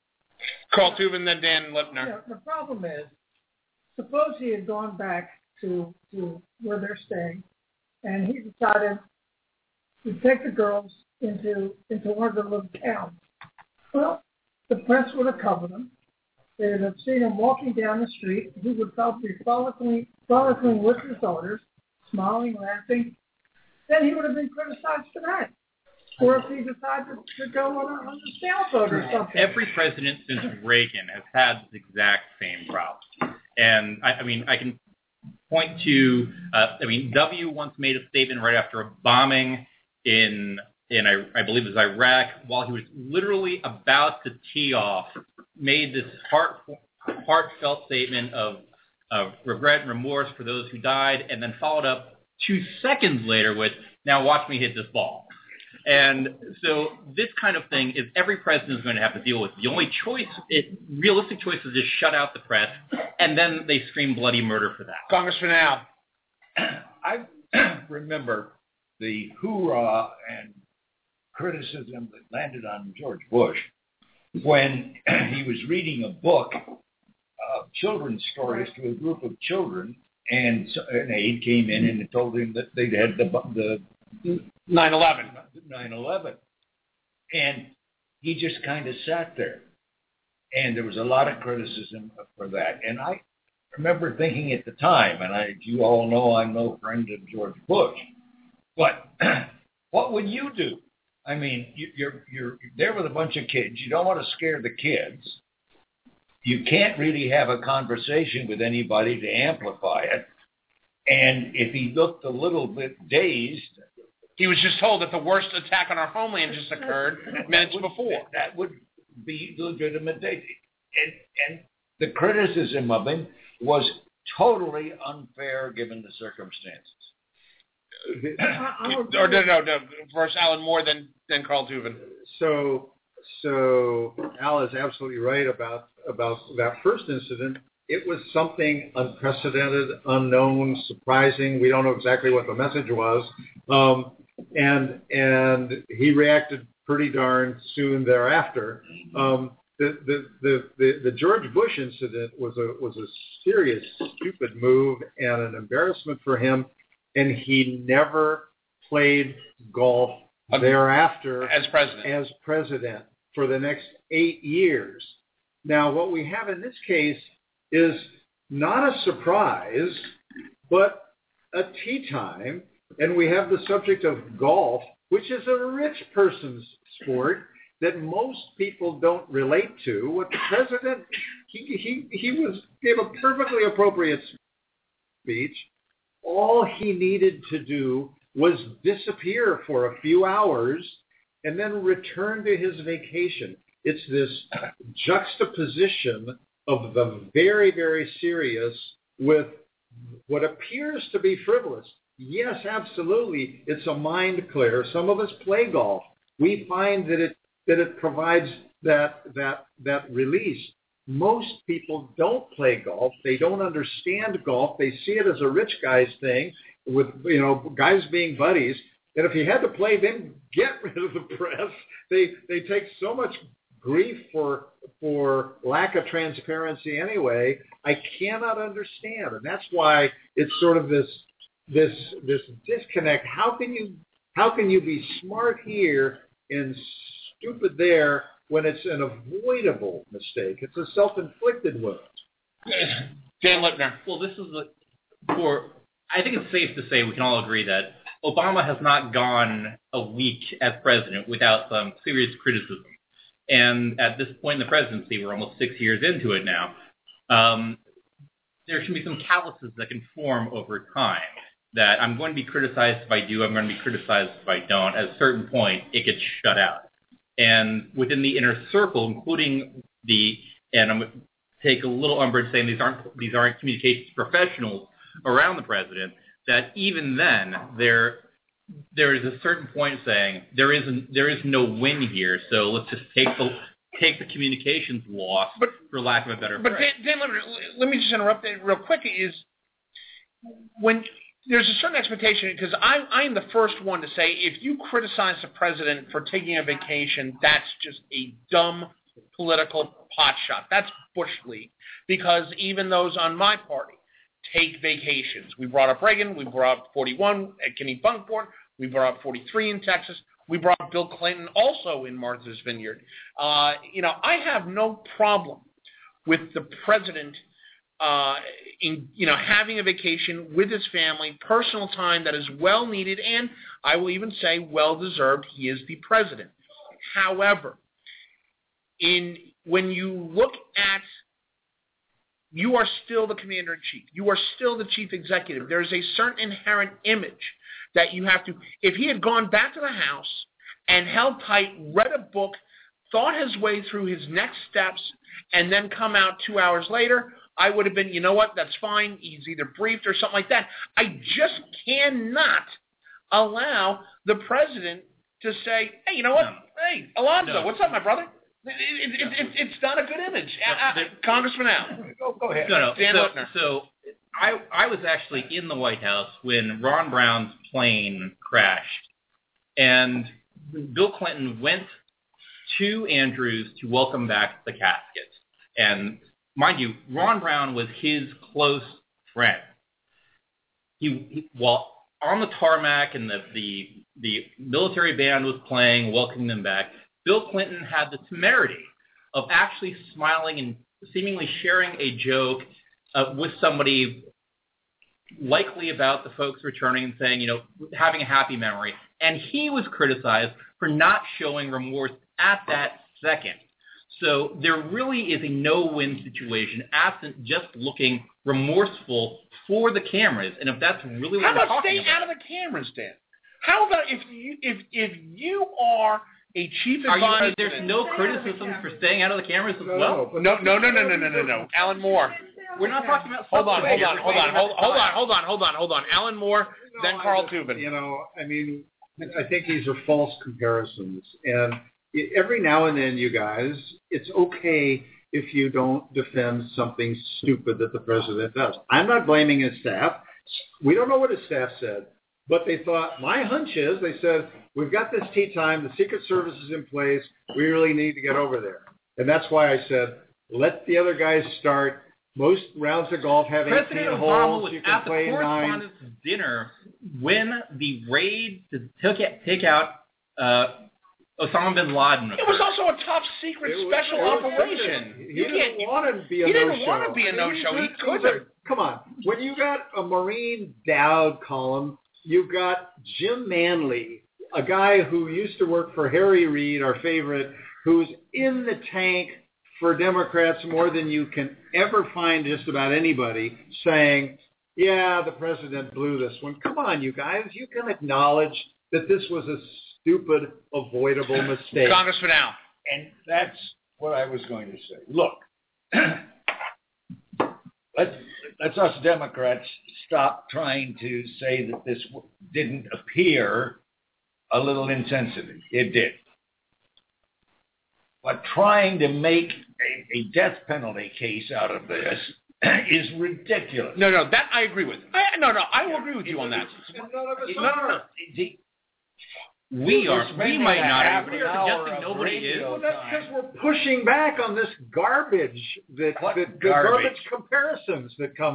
Carl Tubin, then Dan Lipner. Yeah, the problem is, suppose he had gone back to, to where they're staying, and he decided to take the girls into into one of the little towns. Well, the press would have covered him. They would have seen him walking down the street. He would probably be frolicking, frolicking with his daughters, smiling, laughing. Then he would have been criticized for that. Or if he decided to go on a, on a sailboat or something. Every president since Reagan has had the exact same problem. And, I, I mean, I can point to, uh, I mean, W once made a statement right after a bombing in in, I, I believe it was Iraq, while he was literally about to tee off, made this heart, heartfelt statement of, of regret and remorse for those who died, and then followed up two seconds later with, now watch me hit this ball. And so this kind of thing is every president is going to have to deal with. The only choice, it, realistic choice is just shut out the press, and then they scream bloody murder for that. Congressman Al. I remember the hoorah and criticism that landed on George Bush when he was reading a book of children's stories to a group of children, and an aide came in and told him that they'd had the, the nine eleven. nine eleven. And he just kind of sat there. And there was a lot of criticism for that. And I remember thinking at the time, and I, you all know I'm no friend of George Bush, but what would you do? I mean, you, you're you're there with a bunch of kids. You don't want to scare the kids. You can't really have a conversation with anybody to amplify it. And if he looked a little bit dazed, he was just told that the worst attack on our homeland just occurred minutes would, before. That would be legitimate. And, and the criticism of him was totally unfair given the circumstances. or no, no, no. First, Alan Moore, then then Carl Tubin. So, so Al is absolutely right about about that first incident. It was something unprecedented, unknown, surprising. We don't know exactly what the message was, um, and and he reacted pretty darn soon thereafter. Um, the, the the the the George Bush incident was a was a serious, stupid move and an embarrassment for him. And he never played golf thereafter as president. as president for the next eight years. Now, what we have in this case is not a surprise, but a tea time, and we have the subject of golf, which is a rich person's sport that most people don't relate to. What the president, he he he was gave a perfectly appropriate speech. All he needed to do was disappear for a few hours and then return to his vacation. It's this juxtaposition of the very, very serious with what appears to be frivolous. Yes, absolutely, it's a mind clear. Some of us play golf. We find that it that it provides that that that release. Most people don't play golf. They don't understand golf. They see it as a rich guy's thing with, you know, guys being buddies. And if you had to play, then get rid of the press. They they take so much grief for for lack of transparency anyway. I cannot understand. And that's why it's sort of this this this disconnect. How can you how can you be smart here and stupid there when it's an avoidable mistake? It's a self-inflicted wound. Dan Lipner. Well, this is the, for, I think it's safe to say we can all agree that Obama has not gone a week as president without some serious criticism. And at this point in the presidency, we're almost six years into it now, um, there should be some calluses that can form over time. That I'm going to be criticized if I do, I'm going to be criticized if I don't. At a certain point, it gets shut out. And within the inner circle, including the, and I'm going to take a little umbrage saying these aren't these aren't communications professionals around the president, that even then there there is a certain point saying there isn't there is no win here, so let's just take the take the communications loss, but, for lack of a better but phrase. But Dan, Dan, let me just interrupt that real quick. Is when there's a certain expectation, because I I am the first one to say if you criticize the president for taking a vacation, that's just a dumb political potshot. That's Bush League, because even those on my party take vacations. We brought up Reagan. We brought up forty-one at Kenny Bunkport. We brought up forty-three in Texas. We brought up Bill Clinton also in Martha's Vineyard. Uh, you know, I have no problem with the president uh, in, you know, having a vacation with his family, personal time that is well needed, and I will even say well deserved. He is the president. However, in when you look at, you are still the commander-in-chief. You are still the chief executive. There is a certain inherent image that you have to, if he had gone back to the house and held tight, read a book, thought his way through his next steps, and then come out two hours later, I would have been, you know what, that's fine. He's either briefed or something like that. I just cannot allow the president to say, hey, you know what, no. hey, Alonzo, no. what's up, my brother? It, it, it, it, it's not a good image. No, uh, Congressman Al. Go, go ahead. No, no. Dan so, Lipner. So I, I was actually in the White House when Ron Brown's plane crashed. And Bill Clinton went to Andrews to welcome back the casket. And mind you, Ron Brown was his close friend. He, he while on the tarmac and the, the, the military band was playing, welcoming them back, Bill Clinton had the temerity of actually smiling and seemingly sharing a joke uh, with somebody likely about the folks returning and saying, you know, having a happy memory. And he was criticized for not showing remorse at that second. So there really is a no-win situation, absent just looking remorseful for the cameras. And if that's really what How we're about talking staying about, out of the cameras, Dan? How about if you if if you are a chief Are advisor? you, there's no criticism for staying out of the cameras as well? No, no, no, no, no, no, no, no. Alan Moore. We're not talking about. Hold on, hold on, hold on, hold on, hold on, hold on, hold on, hold on. Alan Moore, no, then Carl just, Tubin. You know, I mean, I think these are false comparisons, and every now and then, you guys, it's okay if you don't defend something stupid that the president does. I'm not blaming his staff. We don't know what his staff said. But they thought, my hunch is, they said, we've got this tea time, the Secret Service is in place, we really need to get over there. And that's why I said, let the other guys start. Most rounds of golf have President eighteen Obama holes, was you can at the play correspondence nine. dinner when the raid to took take out uh, Osama bin Laden occurred. It was also a top secret It was- special it was operation. He You didn't can't. want to be a he no-show. didn't want to be a I mean, no-show. He these couldn't. are- Come on. When you got a Marine Dowd column, you've got Jim Manley, a guy who used to work for Harry Reid, our favorite, who's in the tank for Democrats more than you can ever find just about anybody, saying, yeah, the president blew this one. Come on, you guys. You can acknowledge that this was a stupid, avoidable mistake. Congressman Al. And that's what I was going to say. Look, let's, let's us Democrats stop trying to say that this w- didn't appear a little insensitive. It did. But trying to make a, a death penalty case out of this is ridiculous. No, no, that I agree with. I, no, no, I will agree with you on that. And none of us No, no, no. are. The- We are. We spending might a not. half We an are hour suggesting of nobody is. radio Well, that's time. because we're pushing back on this garbage, that, What that the garbage? garbage comparisons that come up.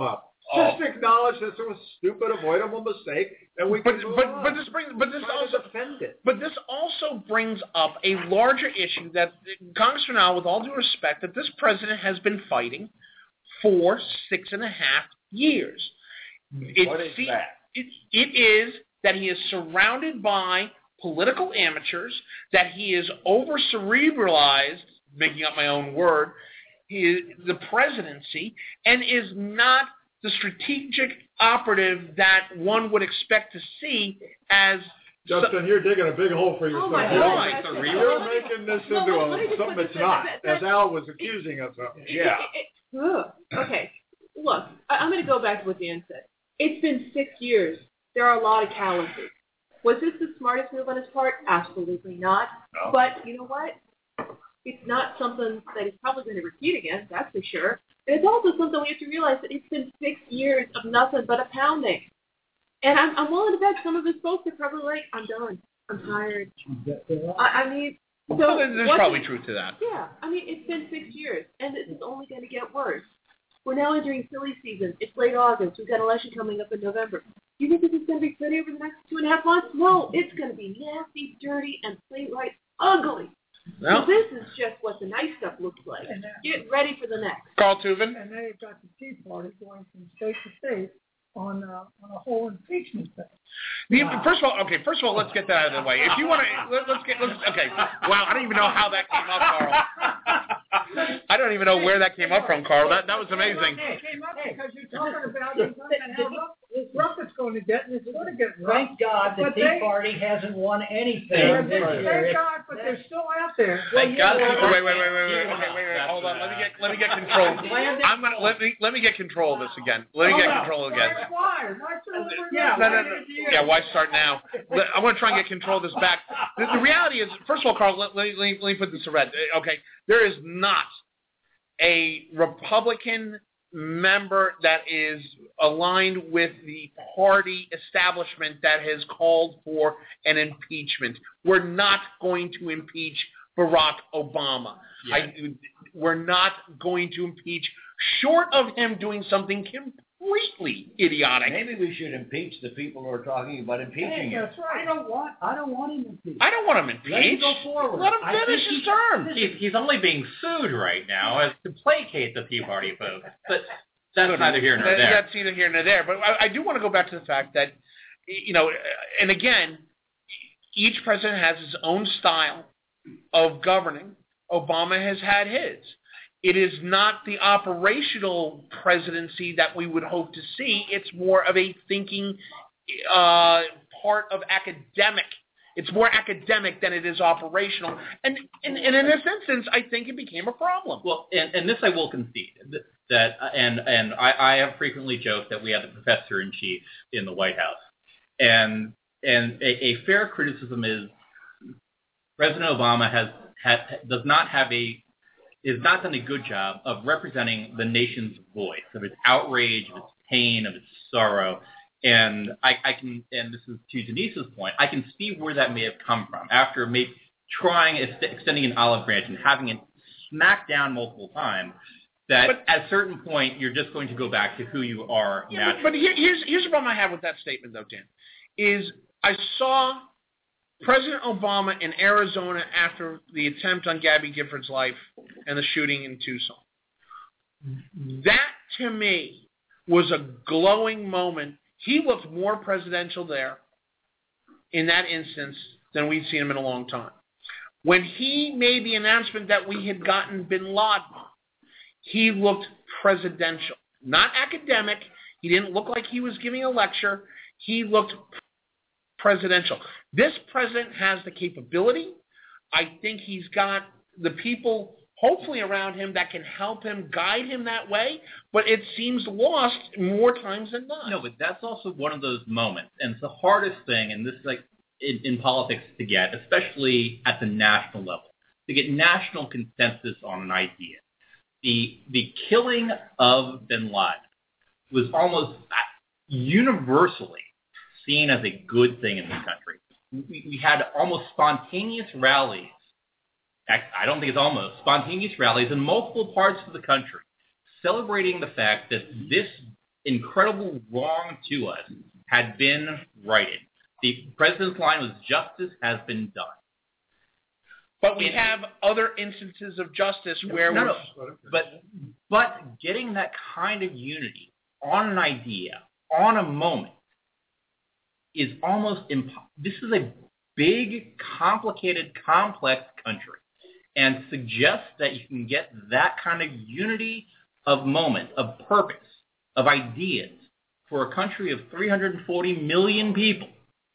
Just acknowledge that it was a stupid, avoidable mistake, and we but can move but on. but this brings but this Try to also defend it. but this also brings up a larger issue that Congressman Al, with all due respect, that this president has been fighting for six and a half years. It What is se- that? It, it is that he is surrounded by political amateurs, that he is over-cerebralized, making up my own word, he, the presidency, and is not the strategic operative that one would expect to see as... Justin, so, you're digging a big hole for yourself. Oh my God. You're, you're making this into no, a, something it's not, as Al was accusing us of. Yeah. It, it, ugh. Okay. Look, I, I'm going to go back to what Dan said. It's been six years. There are a lot of calluses. Was this the smartest move on his part? Absolutely not. No. But you know what? It's not something that he's probably going to repeat again, that's for sure. And it's also something we have to realize that it's been six years of nothing but a pounding. And I'm, I'm willing to bet some of his folks are probably like, I'm done. I'm tired. I, I mean, so well, there's probably the, truth to that. Yeah. I mean, it's been six years, and this is only going to get worse. We're now entering silly season. It's late August. We've got an election coming up in November. You think this is going to be pretty over the next two and a half months? No, it's going to be nasty, dirty, and plain right ugly. Well, so this is just what the nice stuff looks like. Get ready for the next. Carl Tubin. And they've got the Tea Party going from state to state on uh, on a whole impeachment thing. The, wow. First of all, okay. First of all, let's get that out of the way. If you want to, let, let's get. Let's, okay. Wow, I don't even know how that came up, Carl. I don't even know where that came up from, Carl. That that was amazing. It came up because you're talking about how rough, rough it's going to get, and it's going to get rough. Thank God the But Tea they- Party hasn't won anything Yeah, this Thank year. God, but they're still out there. Thank God. Wait, wait, wait, wait, wait, wait, okay, wait, wait. Hold on. Let me get let me get control. I'm gonna let me let me get control of this again. Let me get control again. Why? Why should we- No, no, no. Yeah, why start now? I want to try and get control of this back. The, the reality is, first of all, Carl, let, let, let, me, let me put this to red. Okay, there is not a Republican member that is aligned with the party establishment that has called for an impeachment. We're not going to impeach Barack Obama. Yeah. I, we're not going to impeach, short of him doing something completely idiotic. Maybe we should impeach the people who are talking about impeaching Hey, him. that's right. I don't want. I don't want him impeached. I don't want him impeached. Let him go forward. Let him I finish think his he- term. He's, he's only being sued right now as to placate the Tea Party folks. But that's neither here nor That- there. That's neither here nor there. But I, I do want to go back to the fact that, you know, and again, each president has his own style of governing. Obama has had his. It is not the operational presidency that we would hope to see. It's more of a thinking uh, part of academic. It's more academic than it is operational. And, and, and in this instance, I think it became a problem. Well, and, and this I will concede that, and and I, I have frequently joked that we have the professor in chief in the White House, and and a, a fair criticism is President Obama has, has does not have a is not done a good job of representing the nation's voice, of its outrage, of its pain, of its sorrow. And I, I can, and this is to Denise's point, I can see where that may have come from after maybe trying, extending an olive branch and having it smacked down multiple times, that But- at a certain point you're just going to go back to who you are Yeah, naturally. but, but here, here's here's the problem I have with that statement, though, Dan, is I saw President Obama in Arizona after the attempt on Gabby Gifford's life and the shooting in Tucson. That, to me, was a glowing moment. He looked more presidential there in that instance than we'd seen him in a long time. When he made the announcement that we had gotten bin Laden, he looked presidential, not academic. He didn't look like he was giving a lecture. He looked presidential. This president has the capability. I think he's got the people hopefully around him that can help him, guide him that way, but it seems lost more times than not. No, but that's also one of those moments, and it's the hardest thing, and this is like in, in politics to get, especially at the national level, to get national consensus on an idea. The the killing of bin Laden was almost universally seen as a good thing in this country. We, we had almost spontaneous rallies. I don't think it's almost spontaneous rallies in multiple parts of the country celebrating the fact that this incredible wrong to us had been righted. The president's line was justice has been done. But we have other instances of justice where no, we're... no, but but getting that kind of unity on an idea, on a moment, is almost impossible. This is a big, complicated, complex country, and suggests that you can get that kind of unity of moment, of purpose, of ideas for a country of three hundred forty million people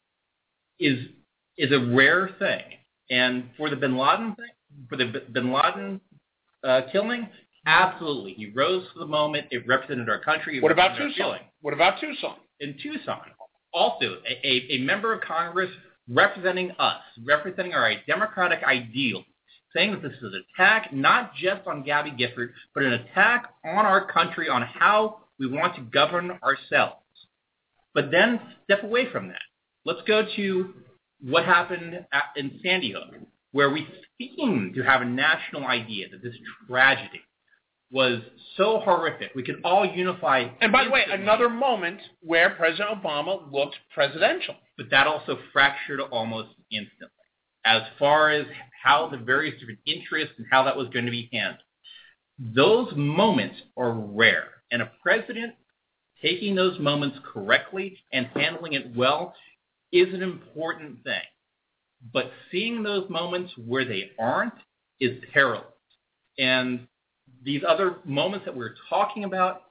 is is a rare thing. And for the Bin Laden thing, for the Bin Laden uh, killing, absolutely, he rose to the moment. It represented our country. It What about represented Tucson? our feeling. What about Tucson? In Tucson, also a, a, a member of Congress representing us, representing our democratic ideals, saying that this is an attack not just on Gabby Gifford, but an attack on our country, on how we want to govern ourselves. But then step away from that. Let's go to what happened at, in Sandy Hook, where we seem to have a national idea that this tragedy was so horrific. We could all unify. And by the way, another moment where President Obama looked presidential. But that also fractured almost instantly as far as how the various different interests and how that was going to be handled. Those moments are rare. And a president taking those moments correctly and handling it well is an important thing. But seeing those moments where they aren't is perilous. And these other moments that we're talking about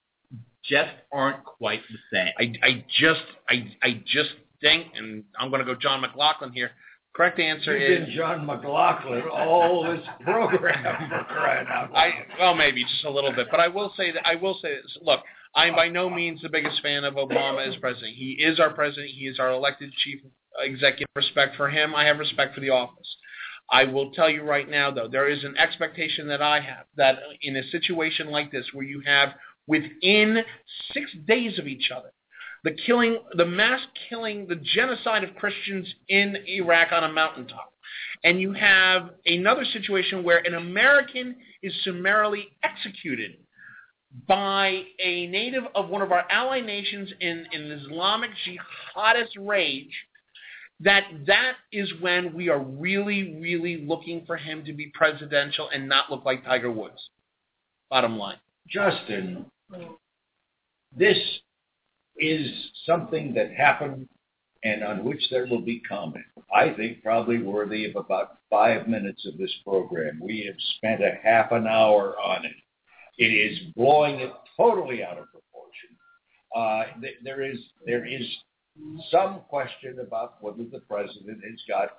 just aren't quite the same. I, I just I I just think, and I'm going to go John McLaughlin here. Correct answer You've is been John McLaughlin all this program for crying out loud. I well maybe just a little bit, but I will say that I will say this. Look, I'm by no means the biggest fan of Obama as president. He is our president. He is our elected chief executive. Respect for him. I have respect for the office. I will tell you right now, though, there is an expectation that I have that in a situation like this where you have within six days of each other, the killing, the mass killing, the genocide of Christians in Iraq on a mountaintop. And you have another situation where an American is summarily executed by a native of one of our ally nations in, in Islamic jihadist rage, that that is when we are really, really looking for him to be presidential and not look like Tiger Woods. Bottom line. Justin, this is something that happened and on which there will be comment. I think probably worthy of about five minutes of this program. We have spent a half an hour on it. It is blowing it totally out of proportion. Uh, th- there is there is some question about whether the president has got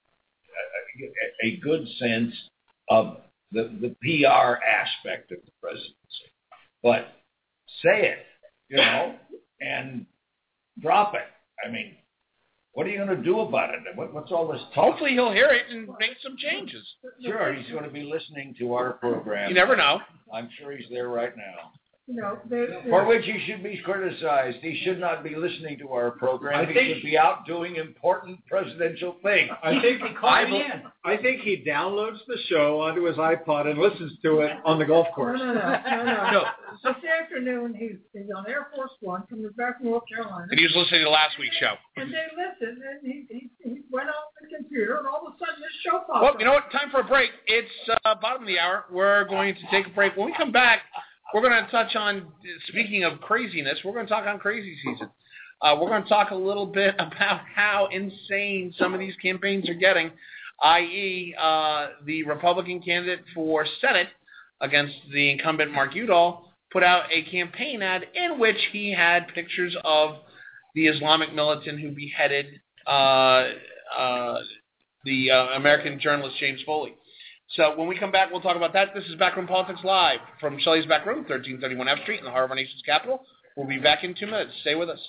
a, a good sense of the, the P R aspect of the presidency. But say it, you know, and drop it. I mean, what are you going to do about it? What, what's all this talk? Hopefully he'll hear it and make some changes. Sure, he's going to be listening to our program. You never know. I'm sure he's there right now. You know, they, they, For which he should be criticized. He should not be listening to our program. I he think- should be out doing important presidential things. I think He called I, me in. I think he downloads the show onto his iPod and listens to it on the golf no, course. no, no, no, no. No. This afternoon, he's, he's on Air Force One coming back from North Carolina. And he was listening to last week's show. And they listened, and he, he, he went off the computer, and all of a sudden this show popped Well, up. you know what? Time for a break. It's uh, bottom of the hour. We're going to take a break. When we come back, we're going to touch on, speaking of craziness, we're going to talk on crazy season. Uh, we're going to talk a little bit about how insane some of these campaigns are getting, that is, uh, the Republican candidate for Senate against the incumbent Mark Udall put out a campaign ad in which he had pictures of the Islamic militant who beheaded uh, uh, the uh, American journalist James Foley. So when we come back, we'll talk about that. This is Backroom Politics Live from Shelley's Back Room, thirteen thirty-one F Street in the heart of our nation's capital. We'll be back in two minutes. Stay with us.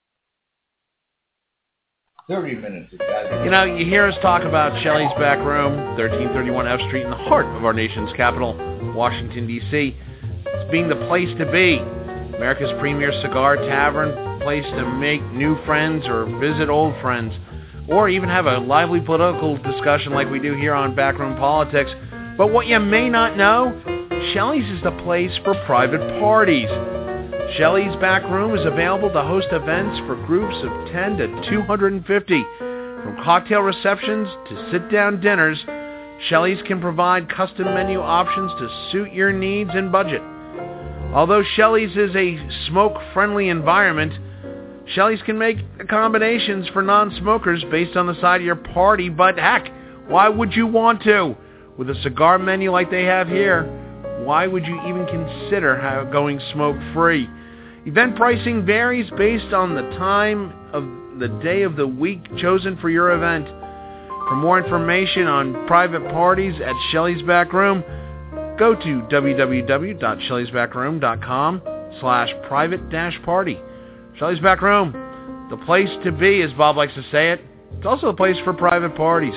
thirty minutes of that. You know, you hear us talk about Shelley's Back Room, thirteen thirty-one F Street in the heart of our nation's capital, Washington, D C It's being the place to be. America's premier cigar tavern, place to make new friends or visit old friends, or even have a lively political discussion like we do here on Backroom Politics. But what you may not know, Shelley's is the place for private parties. Shelley's Back Room is available to host events for groups of ten to two hundred fifty. From cocktail receptions to sit-down dinners, Shelley's can provide custom menu options to suit your needs and budget. Although Shelley's is a smoke-friendly environment, Shelley's can make accommodations for non-smokers based on the side of your party, but heck, why would you want to? With a cigar menu like they have here, why would you even consider how going smoke-free? Event pricing varies based on the time of the day of the week chosen for your event. For more information on private parties at Shelley's Back Room, go to w w w dot shelleys back room dot com slash private dash party. Shelley's Back Room, the place to be, as Bob likes to say it. It's also a place for private parties.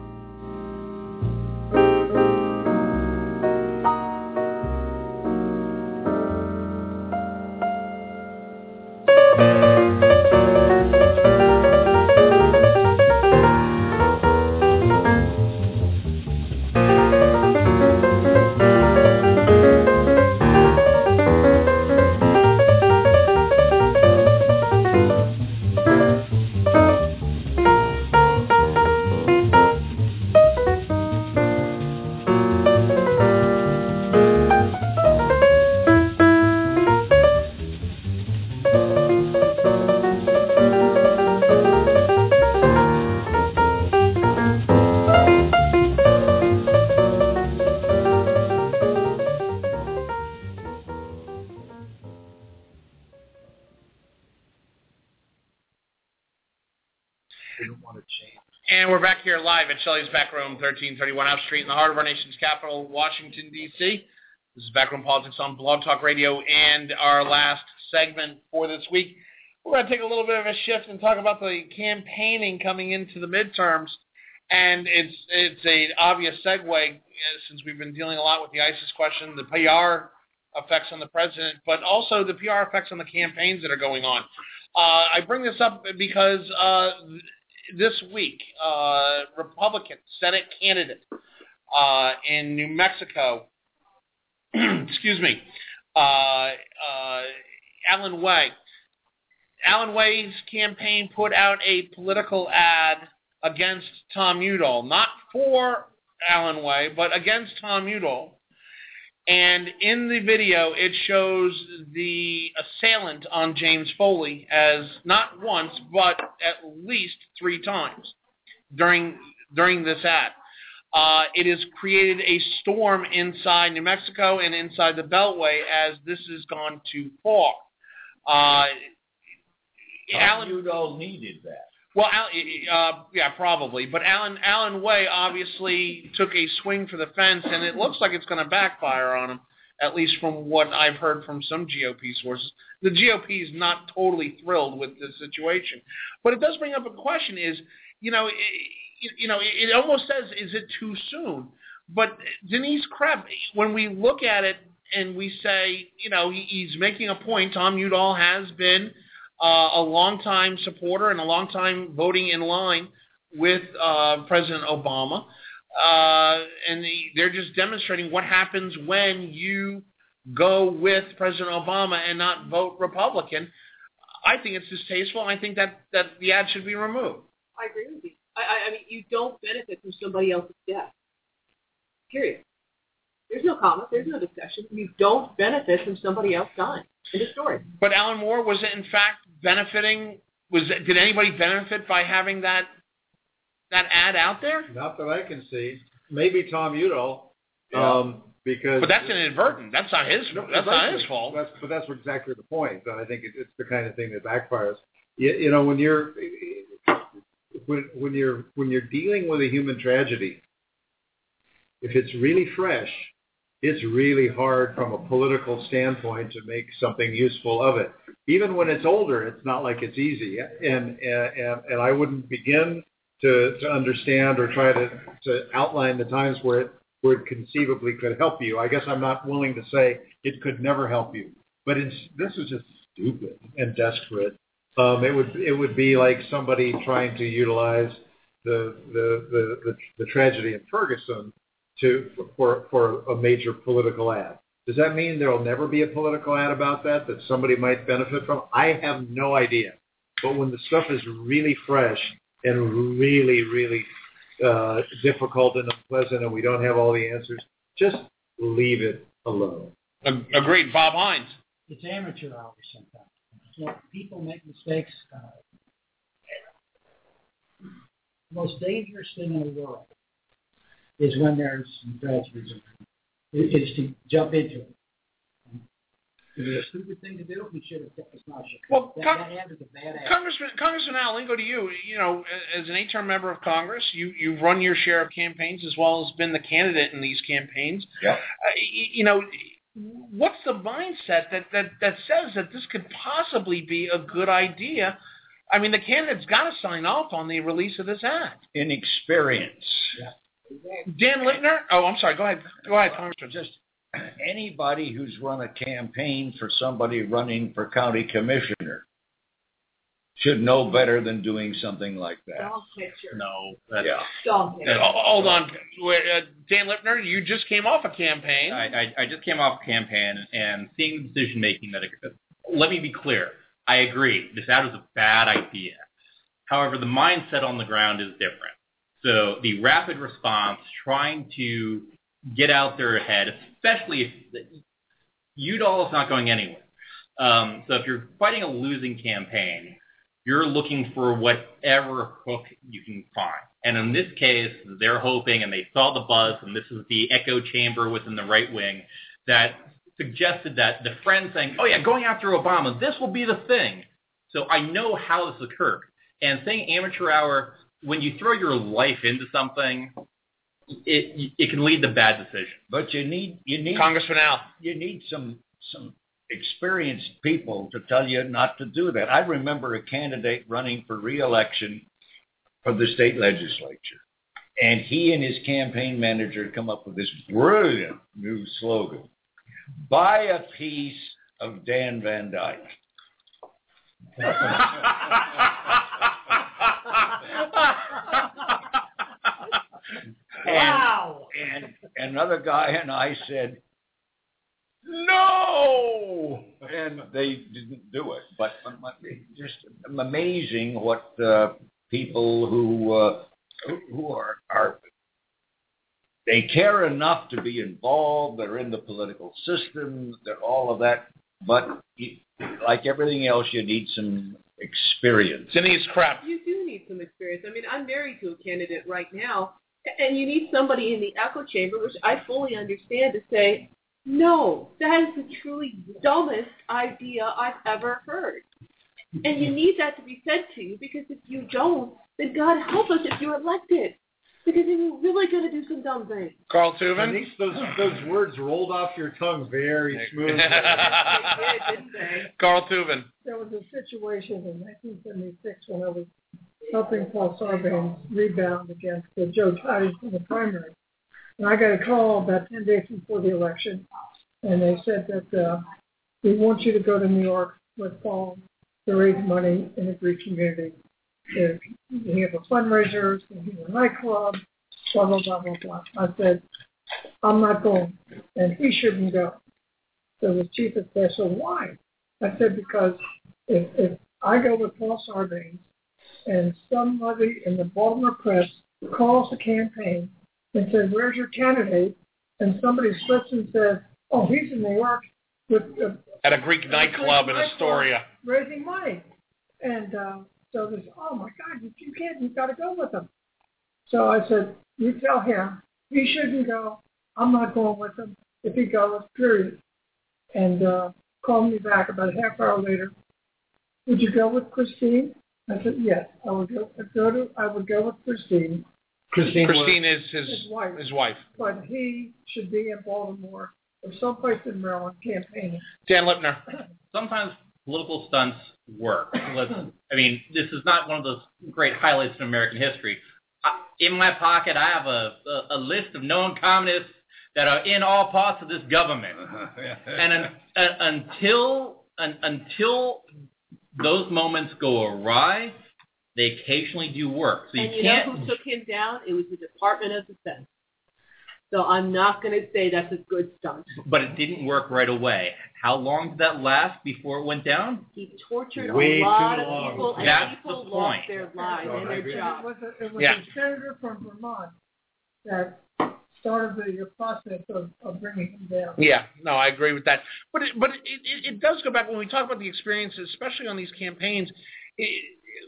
Live at Shelley's Back Room, thirteen thirty-one F Street in the heart of our nation's capital, Washington, D C This is Backroom Politics on Blog Talk Radio, and our last segment for this week. We're going to take a little bit of a shift and talk about the campaigning coming into the midterms, and it's it's an obvious segue uh, since we've been dealing a lot with the ISIS question, the P R effects on the president, but also the P R effects on the campaigns that are going on. Uh, I bring this up because uh, this week, uh, Republican Senate candidate uh, in New Mexico, excuse me, uh, uh, Alan Way. Alan Way's campaign put out a political ad against Tom Udall, not for Alan Way, but against Tom Udall. And in the video, it shows the assailant on James Foley as not once, but at least three times during during this ad. Uh, it has created a storm inside New Mexico and inside the Beltway as this has gone too far. Uh, Alan Udall needed that. Well, uh, yeah, probably. But Alan Alan Way obviously took a swing for the fence, and it looks like it's going to backfire on him, at least from what I've heard from some G O P sources. The G O P is not totally thrilled with this situation. But it does bring up a question is, you know, it, you know, it almost says, is it too soon? But Denise Krebs, when we look at it and we say, you know, he, he's making a point, Tom Udall has been Uh, a long-time supporter and a long-time voting in line with uh, President Obama. Uh, and the, they're just demonstrating what happens when you go with President Obama and not vote Republican. I think it's distasteful. I think that, that the ad should be removed. I agree with you. I, I, I mean, you don't benefit from somebody else's death. Period. There's no comment. There's no discussion. You don't benefit from somebody else dying. End of story. But Alan Moore, was it in fact benefiting? Was it, did anybody benefit by having that that ad out there? Not that I can see. Maybe Tom Udall, yeah. um, because. But that's inadvertent. That's not his. No, that's not his fault. That's, but that's exactly the point. I think it, it's the kind of thing that backfires. You, you know, when you're when when you're when you're dealing with a human tragedy, if it's really fresh, it's really hard from a political standpoint to make something useful of it. Even when it's older, it's not like it's easy. And and, and I wouldn't begin to, to understand or try to, to outline the times where it, where it conceivably could help you. I guess I'm not willing to say it could never help you. But it's, this is just stupid and desperate. Um, it would it would be like somebody trying to utilize the the, the, the, the tragedy in Ferguson to for for a major political ad. Does that mean there will never be a political ad about that that somebody might benefit from? I have no idea. But when the stuff is really fresh and really, really uh, difficult and unpleasant and we don't have all the answers, just leave it alone. Agreed. Bob Hines. It's amateur hour sometimes. So people make mistakes. Uh, the most dangerous thing in the world is when there's some tragedies. It is to jump into it. Is it a stupid thing to do? We should have kept the sponsor. Well, that, Con- that ad was a bad ad. Congressman, Congressman Al, let me go to you. You know, as an eight-term member of Congress, you, you've run your share of campaigns as well as been the candidate in these campaigns. Yeah. Uh, you, you know, what's the mindset that, that, that says that this could possibly be a good idea? I mean, the candidate's got to sign off on the release of this ad. Inexperience. Yeah. Dan Lipner? Oh, I'm sorry. Go ahead. Go ahead, Congressman. Just anybody who's run a campaign for somebody running for county commissioner should know better than doing something like that. Dog picture. No. That's, yeah. Dog picture. Uh, hold on. Wait, uh, Dan Lipner, you just came off a campaign. I, I, I just came off a campaign and seeing the decision making that occurred. Let me be clear. I agree. This ad was a bad idea. However, the mindset on the ground is different. So the rapid response, trying to get out there ahead, especially if Udall is not going anywhere. Um, so if you're fighting a losing campaign, you're looking for whatever hook you can find. And in this case, they're hoping, and they saw the buzz, and this is the echo chamber within the right wing, that suggested that the friend saying, oh, yeah, going after Obama, this will be the thing. So I know how this occurred. And saying amateur hour, when you throw your life into something, it it can lead to bad decisions. But you need you need Congressman Al. You need some some experienced people to tell you not to do that. I remember a candidate running for re-election for the state legislature, and he and his campaign manager come up with this brilliant new slogan: "Buy a piece of Dan Van Dyke." Wow. And, and another guy and I said, no! And they didn't do it. But just amazing what uh, people who uh, who are, are, they care enough to be involved, they're in the political system, they're all of that. But you, like everything else, you need some experience. Denise crap. You do need some experience. I mean, I'm married to a candidate right now, and you need somebody in the echo chamber, which I fully understand, to say, no, that is the truly dumbest idea I've ever heard. And you need that to be said to you, because if you don't, then God help us if you're elected. Because then you're really going to do some dumb things. Carl Tubin? Denise, those, those words rolled off your tongue very smoothly. They did, didn't they? Carl Tubin. There was a situation in nineteen seventy-six when I was helping Paul Sarbanes rebound against uh, Joe Titus in the primary. And I got a call about ten days before the election, and they said that uh, we want you to go to New York with Paul to raise money in the Greek community. If you have a fundraiser, you have a nightclub, blah, blah, blah, blah, blah. I said, I'm not going, and he shouldn't go. So the chief of staff said, why? I said, because if, if I go with Paul Sarbanes and somebody in the Baltimore press calls the campaign and says, where's your candidate? And somebody slips and says, oh, he's in New York with uh, at a Greek nightclub in Astoria raising money. And uh, so they said, oh, my God, you, you can't, you've got to go with him. So I said, you tell him he shouldn't go. I'm not going with him if he goes, period. And uh, called me back about a half hour later. Would you go with Christine? I said, yes, I would go, I'd go to, I would go with Christine. Christine, Christine is his, his wife. His wife. But he should be in Baltimore or someplace in Maryland campaigning. Dan Lipner. Sometimes political stunts work. Let's, I mean, this is not one of those great highlights in American history. I, in my pocket, I have a, a, a list of known communists that are in all parts of this government. and un, uh, until un, until those moments go awry, they occasionally do work. So you and you can't, know who took him down? It was the Department of Defense. So I'm not going to say that's a good stunt. But it didn't work right away. How long did that last before it went down? He tortured Way a lot too of long. people, and That's people the lost point. their lives No, and I their agree. It jobs. was a, it was Yeah. a senator from Vermont that started the process of, of bringing him down. Yeah, no, I agree with that. But it, but it, it, it does go back when we talk about the experiences, especially on these campaigns. It,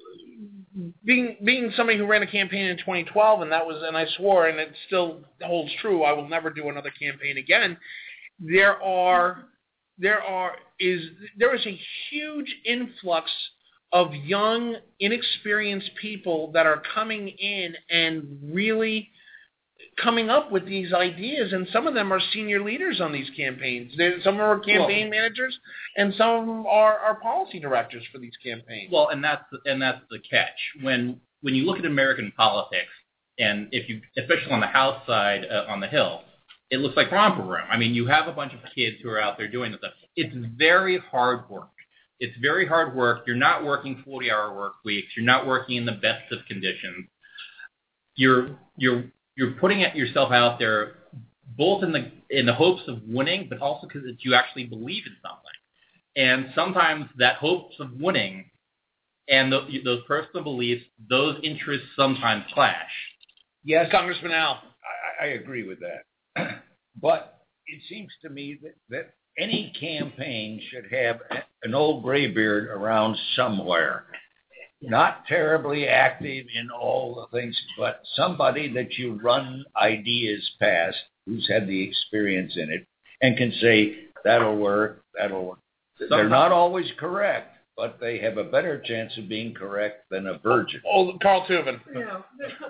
being being somebody who ran a campaign in twenty twelve, and that was, and I swore, and it still holds true. I will never do another campaign again. There are there are is there is a huge influx of young, inexperienced people that are coming in and really coming up with these ideas, and some of them are senior leaders on these campaigns. There, some are campaign well, managers, and some of them are, are policy directors for these campaigns. Well, and that's and that's the catch. When when you look at American politics, and if you, especially on the House side uh, on the Hill, it looks like romper room. I mean, you have a bunch of kids who are out there doing this stuff. It's very hard work. It's very hard work. You're not working forty-hour work weeks. You're not working in the best of conditions. You're you're You're putting yourself out there, both in the in the hopes of winning, but also because you actually believe in something. And sometimes that hopes of winning and the, those personal beliefs, those interests sometimes clash. Yes, Congressman Al, I, I agree with that. But it seems to me that, that any campaign should have an old graybeard around somewhere. Not terribly active in all the things, but somebody that you run ideas past who's had the experience in it and can say, that'll work, that'll work. Sometimes. They're not always correct, but they have a better chance of being correct than a virgin. Oh, Carl Tubin. Yeah.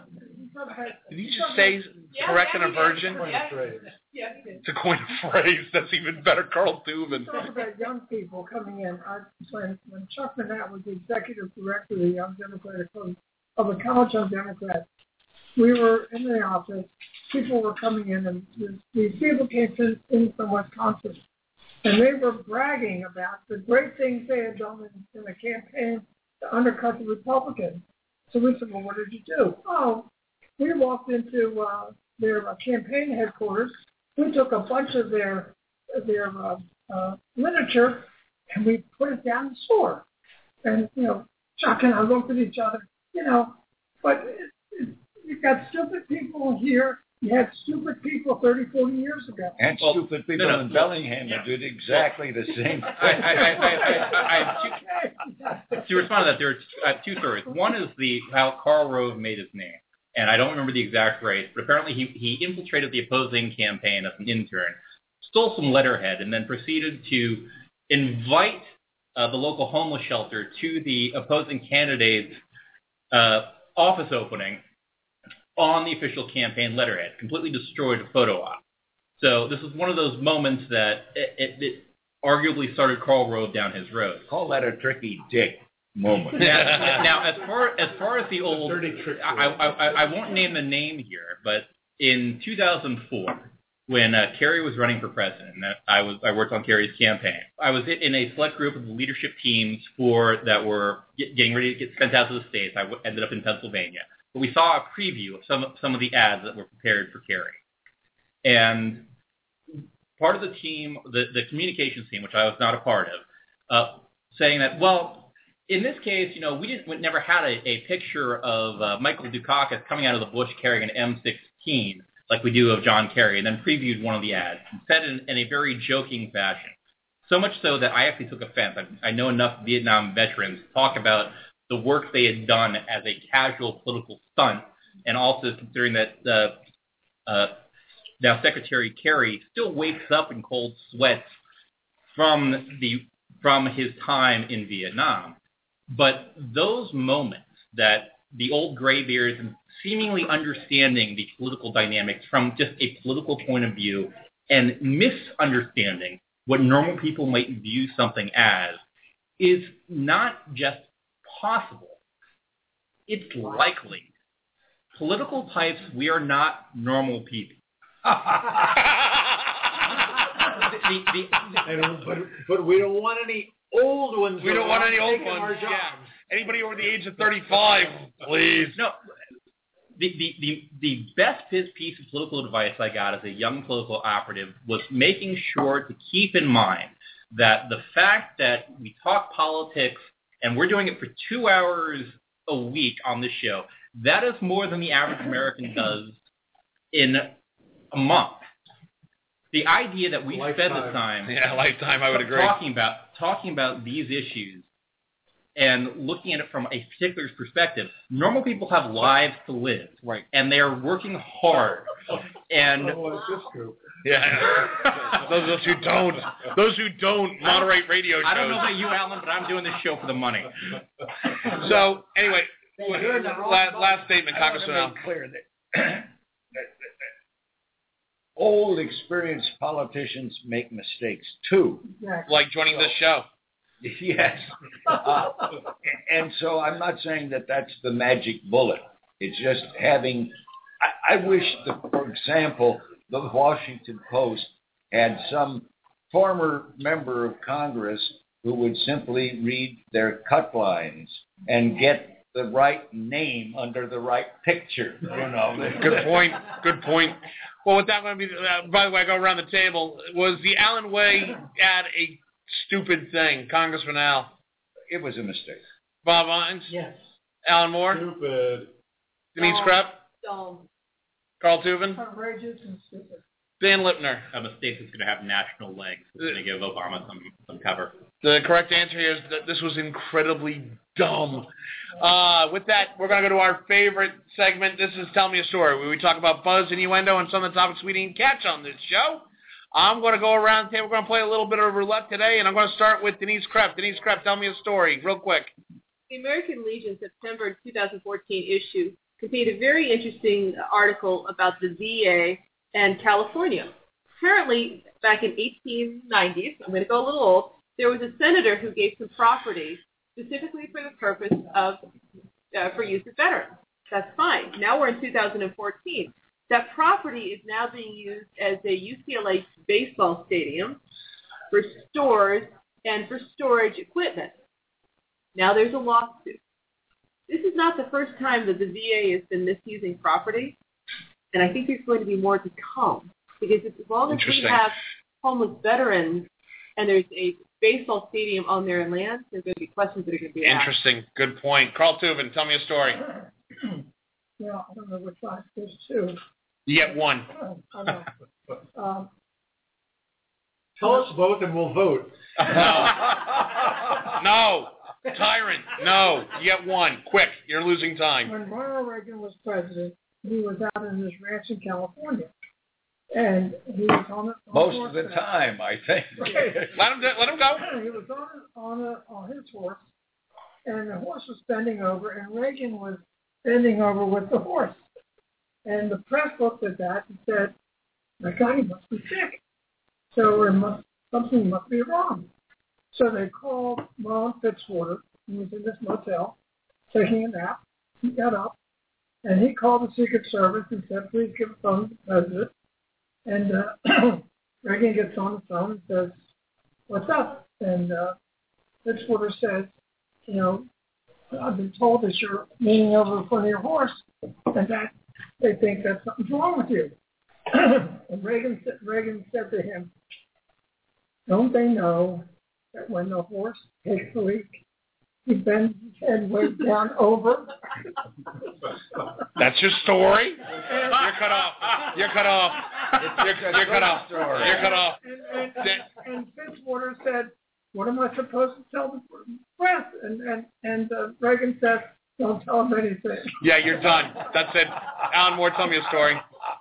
Did you just say yeah, correct yeah, than a virgin? Yeah, yeah, yeah. To coin a phrase, that's even better, Carl Tubin. Talk about young people coming in. I, when, when Chuck Manette was the executive director of the Young Democratic of the College Young Democrats, we were in the office. People were coming in, and these people came in from Wisconsin, and they were bragging about the great things they had done in, in the campaign to undercut the Republicans. So we said, well, what did you do? Oh, we walked into uh, their uh, campaign headquarters. We took a bunch of their their uh, uh, literature and we put it down the floor. And, you know, Chuck and I looked at each other, you know, but it, it, you've got stupid people here. You had stupid people thirty, forty years ago. And well, stupid people no, no, in Bellingham yeah. that did exactly the same thing. I, I, I, I, I, I, to, to respond to that, there are two, uh, two stories. One is the how Karl Rove made his name. And I don't remember the exact race, but apparently he, he infiltrated the opposing campaign as an intern, stole some letterhead, and then proceeded to invite uh, the local homeless shelter to the opposing candidate's uh, office opening on the official campaign letterhead, completely destroyed a photo op. So this is one of those moments that it, it, it arguably started Karl Rove down his road. Call that a tricky dick moment. Now, now as far as far as the old, I, I, I, I won't name the name here, but in two thousand four, when uh, Kerry was running for president, I was I worked on Kerry's campaign. I was in a select group of leadership teams for that were get, getting ready to get sent out to the states. I w- ended up in Pennsylvania, but we saw a preview of some some of the ads that were prepared for Kerry, and part of the team, the, the communications team, which I was not a part of, uh, saying that, well, in this case, you know, we didn't, we never had a, a picture of uh, Michael Dukakis coming out of the bush carrying an M sixteen like we do of John Kerry, and then previewed one of the ads, said in, in a very joking fashion. So much so that I actually took offense. I, I know enough Vietnam veterans to talk about the work they had done as a casual political stunt, and also considering that uh, uh, now Secretary Kerry still wakes up in cold sweats from the from his time in Vietnam. But those moments that the old graybeards, seemingly understanding the political dynamics from just a political point of view and misunderstanding what normal people might view something as, is not just possible. It's likely. Political types, we are not normal people. the, the, and, but, but we don't want any old ones. We don't want any old ones. Yeah. Anybody over the age of thirty-five, please. No. the, the, the, the best piece of political advice I got as a young political operative was making sure to keep in mind that the fact that we talk politics and we're doing it for two hours a week on this show, that is more than the average American does in a month. The idea that we Lifetime. spend the time, yeah, lifetime, I would agree, talking about talking about these issues and looking at it from a particular perspective. Normal people have lives to live, right? And they are working hard. And yeah, those, those who don't, those who don't moderate radio shows. I don't know about you, Alan, but I'm doing this show for the money. So anyway, last, last statement, Congressman Al. Clear that old, experienced politicians make mistakes too. Like joining this show. Yes. Uh, and so I'm not saying that that's the magic bullet. It's just having, I, I wish that, for example, the Washington Post had some former member of Congress who would simply read their cut lines and get the right name under the right picture. You know. Good point. Good point. Well, with that, going to be, uh, by the way, I go around the table. Was the Allen Way ad a stupid thing, Congressman Al? It was a mistake. Bob Hines? Yes. Alan Moore? Stupid. Denise Krepp? Dumb. Carl Tubin? Outrageous and stupid. Dan Lipner? A mistake that's going to have national legs. It's going to give Obama some, some cover. The correct answer here is that this was incredibly dumb. Uh, with that, we're going to go to our favorite segment. This is Tell Me a Story, where we talk about buzz, innuendo, and some of the topics we didn't catch on this show. I'm going to go around the table. We're going to play a little bit of roulette today, and I'm going to start with Denise Krepp. Denise Krepp, tell me a story, real quick. The American Legion September twenty fourteen issue contained a very interesting article about the V A and California. Apparently, back in eighteen nineties, I'm going to go a little old, there was a senator who gave some property specifically for the purpose of uh, for use of veterans. That's fine. Now we're in two thousand fourteen. That property is now being used as a U C L A baseball stadium for stores and for storage equipment. Now there's a lawsuit. This is not the first time that the V A has been misusing property, and I think there's going to be more to come. Because as long as we have homeless veterans and there's a baseball stadium on their land, there's going to be questions that are going to be asked. Interesting. Good point. Carl Tubin, tell me a story. Yeah, I don't know which one. There's two. You get one. I know. Um, Tell us both and we'll vote. No. No. Tyrant. No. You get one. Quick. You're losing time. When Ronald Reagan was president, he was out in his ranch in California. And he was on it. Most of the time, I think. let him let him go. He was on on, a, on his horse, and the horse was bending over, and Reagan was bending over with the horse. And the press looked at that and said, "That guy must be sick. So it must, something must be wrong." So they called Ron Fitzwater. He was in this motel taking a nap. He got up, and he called the Secret Service and said, "Please give a phone to the president." And uh, Reagan gets on the phone and says, "What's up?" And uh, Fitzwater says, "You know, I've been told that you're leaning over in front of your horse, and that they think that something's wrong with you." And Reagan, Reagan said to him, "Don't they know that when the horse takes a leak, he bends his head way down over?" That's your story? You're cut off. You're cut off. You're, you're cut off. You're cut off. And, and, and Fitzwater said, "What am I supposed to tell the press?" And and and uh, Reagan said, "Don't tell them anything." Yeah, you're done. That's it. Alan Moore, tell me a story.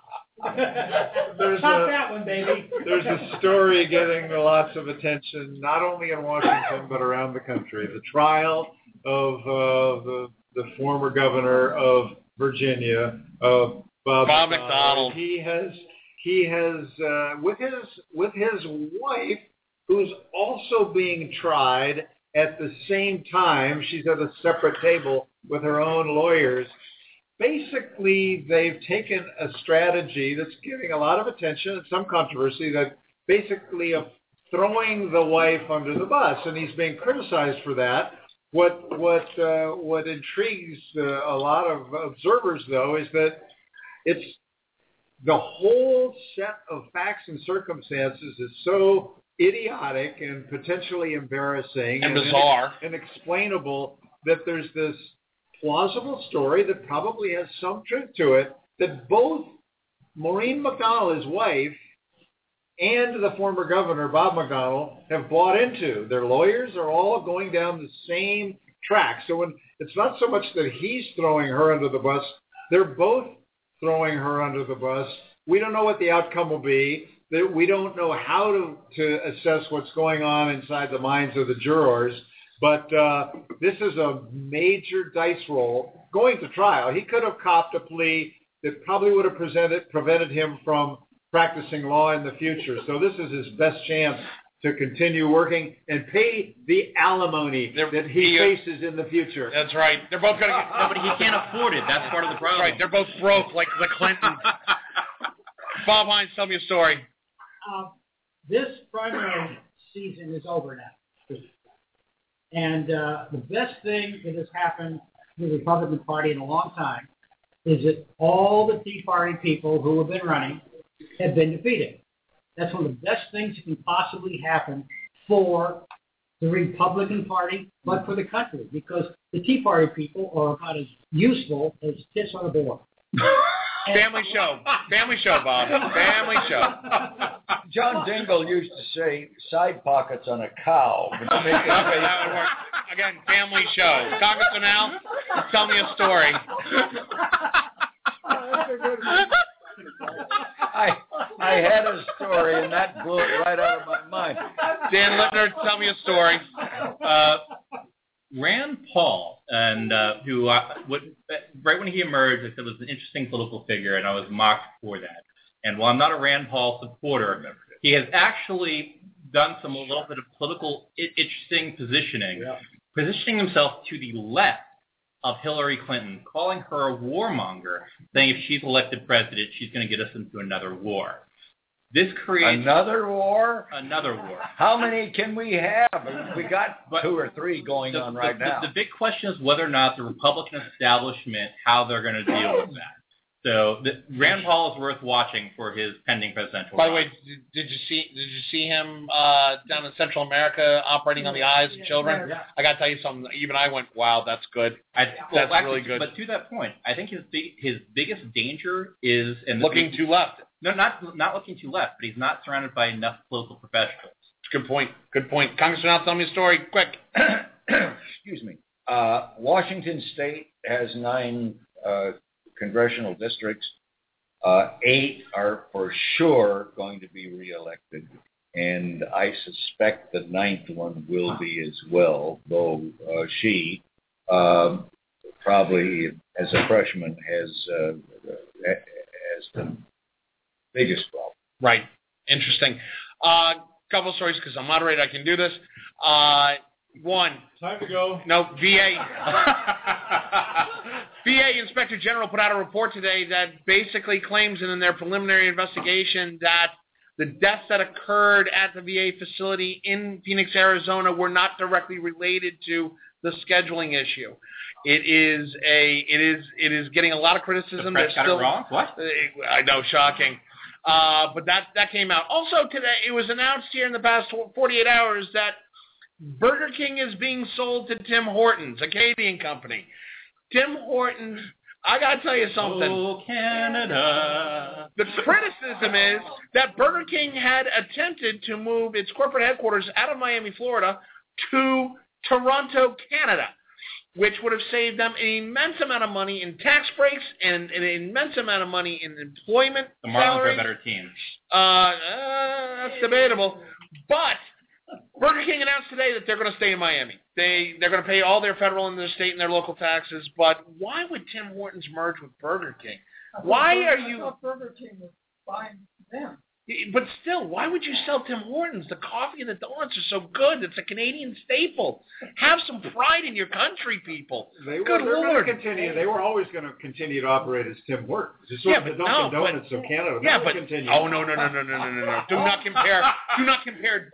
There's Stop a, that one, baby. There's a story getting lots of attention, not only in Washington but around the country. The trial of uh, the the former governor of Virginia, uh, Bob, Bob McDonald. McDonald. He has he has uh, with his with his wife, who's also being tried at the same time. She's at a separate table with her own lawyers. Basically, they've taken a strategy that's getting a lot of attention and some controversy, that basically of throwing the wife under the bus, and he's being criticized for that. What what uh, what intrigues uh, a lot of observers, though, is that it's the whole set of facts and circumstances is so idiotic and potentially embarrassing and, and bizarre and inexplainable that there's this plausible story that probably has some truth to it that both Maureen McDonald, his wife, and the former governor, Bob McDonnell, have bought into. Their lawyers are all going down the same track. So when it's not so much that he's throwing her under the bus, they're both throwing her under the bus. We don't know what the outcome will be. We don't know how to, to assess what's going on inside the minds of the jurors. But uh, this is a major dice roll going to trial. He could have copped a plea that probably would have presented, prevented him from practicing law in the future. So this is his best chance to continue working and pay the alimony They're, that he, he faces in the future. That's right. They're both going to get... No, but he can't afford it. That's part of the problem. That's right. They're both broke like the Clintons. Bob Hines, tell me a story. Uh, this primary season is over now. And uh, the best thing that has happened to the Republican Party in a long time is that all the Tea Party people who have been running have been defeated. That's one of the best things that can possibly happen for the Republican Party, but for the country, because the Tea Party people are about as useful as tits on a board. Family show. Family show, Bob. Family show. John Dingell used to say side pockets on a cow. that would work. Again, family show. Congressman Al, tell me a story. I I had a story, and that blew it right out of my mind. Dan Littner, tell me a story. Uh, Rand Paul, and uh, who uh, what, right when he emerged, I said was an interesting political figure, and I was mocked for that. And while I'm not a Rand Paul supporter, he has actually done some a little bit of political interesting positioning, yeah. positioning himself to the left of Hillary Clinton, calling her a warmonger, saying if she's elected president, she's going to get us into another war. This creates another war. Another war. How many can we have? We got but two or three going the, on right the, now. The, the big question is whether or not the Republican establishment, how they're going to deal with that. So the, Rand Paul is worth watching for his pending presidential. By the way, did, did you see did you see him uh, down in Central America operating on the eyes of children? Yeah. I got to tell you something. Even I went, wow, that's good. I, that's well, actually, really good. But to that point, I think his big, his biggest danger is and looking is, too left. No, not not looking too left, but he's not surrounded by enough political professionals. Good point. Good point. Congressman, Al, tell me a story, quick. Excuse me. Uh, Washington State has nine uh, congressional districts. Uh, eight are for sure going to be reelected, and I suspect the ninth one will be as well, though uh, she uh, probably, as a freshman, has uh, has the biggest problem. Right. Interesting. A uh, couple of stories, because I'm moderator, I can do this. Uh, one. Time to go. No, V A. V A Inspector General put out a report today that basically claims in their preliminary investigation that the deaths that occurred at the V A facility in Phoenix, Arizona were not directly related to the scheduling issue. It is a it is it is getting a lot of criticism. The press got still, it wrong? What? I know, shocking. Uh, but that that came out. Also today, it was announced here in the past forty-eight hours that Burger King is being sold to Tim Hortons, a Canadian company. Tim Hortons, I got to tell you something. Oh, Canada. The criticism is that Burger King had attempted to move its corporate headquarters out of Miami, Florida, to Toronto, Canada, which would have saved them an immense amount of money in tax breaks and an immense amount of money in employment The Marlins salaries. are a better team. Uh, uh, that's debatable. But Burger King announced today that they're going to stay in Miami. They, they're going to pay all their federal and their state and their local taxes. But why would Tim Hortons merge with Burger King? Why Burger, are you... I thought Burger King was buying them. But still, why would you sell Tim Hortons? The coffee and the donuts are so good. It's a Canadian staple. Have some pride in your country, people. They were, good Lord. Continue. They were always going to continue to operate as Tim Hortons. It's yeah, sort but of the Dunkin' no, Donuts but, of Canada. Yeah, That but continue. oh no no no no no no no no! Do not compare. Do not compare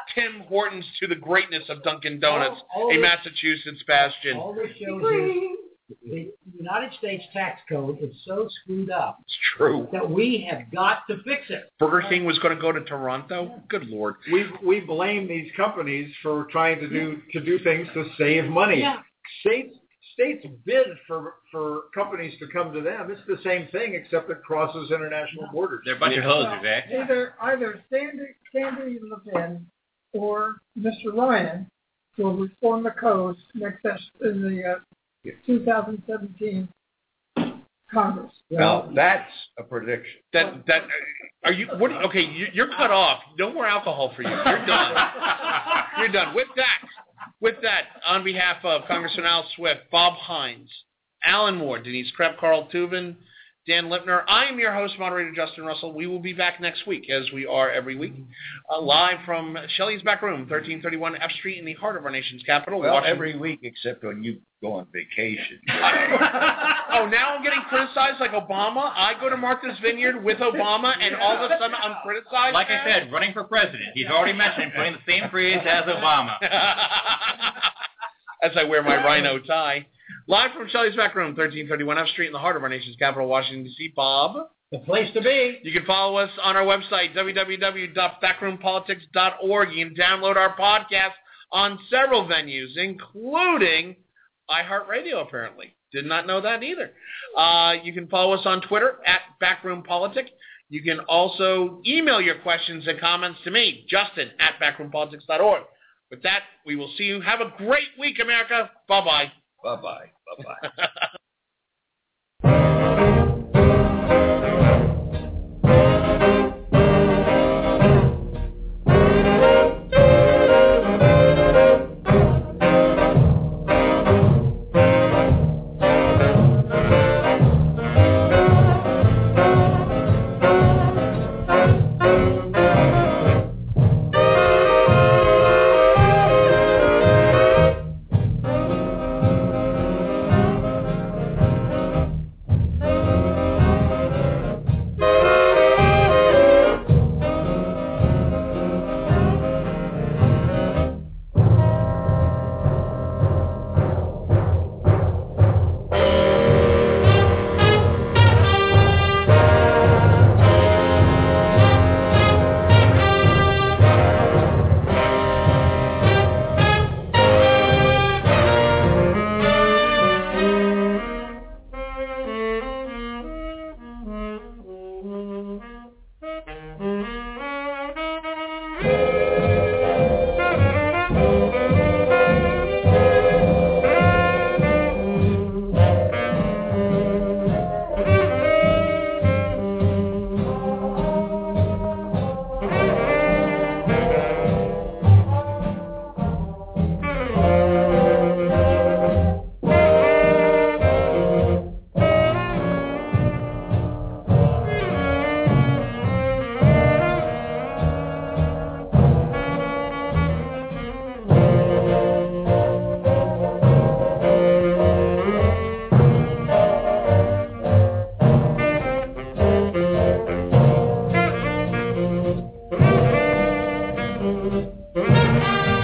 Tim Hortons to the greatness of Dunkin' Donuts, All- all a this- Massachusetts bastion. All this shows is the United States tax code is so screwed up It's true. that we have got to fix it. Burger King was going to go to Toronto? Good Lord. We we blame these companies for trying to do to do things to save money. Yeah. States states bid for for companies to come to them. It's the same thing except it crosses international borders. They're a bunch of hosers, eh? Either either Sandy Sandy Levin or Mister Ryan will reform the code next session in the uh, two thousand seventeen Congress. Now, that's a prediction. That that are you? What? Okay, you, you're cut off. No more alcohol for you. You're done. You're done. With that, with that, on behalf of Congressman Al Swift, Bob Hines, Alan Moore, Denise Krepp, Carl Tuvin, Dan Lipner. I am your host, moderator Justin Russell. We will be back next week, as we are every week, uh, live from Shelley's Back Room, thirteen thirty-one F Street, in the heart of our nation's capital. Well, Washington. every week except when you go on vacation. Oh, now I'm getting criticized like Obama? I go to Martha's Vineyard with Obama, and all of a sudden I'm criticized? Like I said, running for president. He's already mentioned putting the same phrase as Obama. As I wear my rhino tie. Live from Shelley's Back Room, thirteen thirty-one F Street, in the heart of our nation's capital, Washington, D C. Bob? The place to be. You can follow us on our website, w w w dot backroom politics dot org. You can download our podcast on several venues, including iHeartRadio, apparently. Did not know that either. Uh, you can follow us on Twitter, at BackroomPolitic. You can also email your questions and comments to me, Justin, at backroom politics dot org. With that, we will see you. Have a great week, America. Bye-bye. Bye-bye. Bye-bye. Thank you.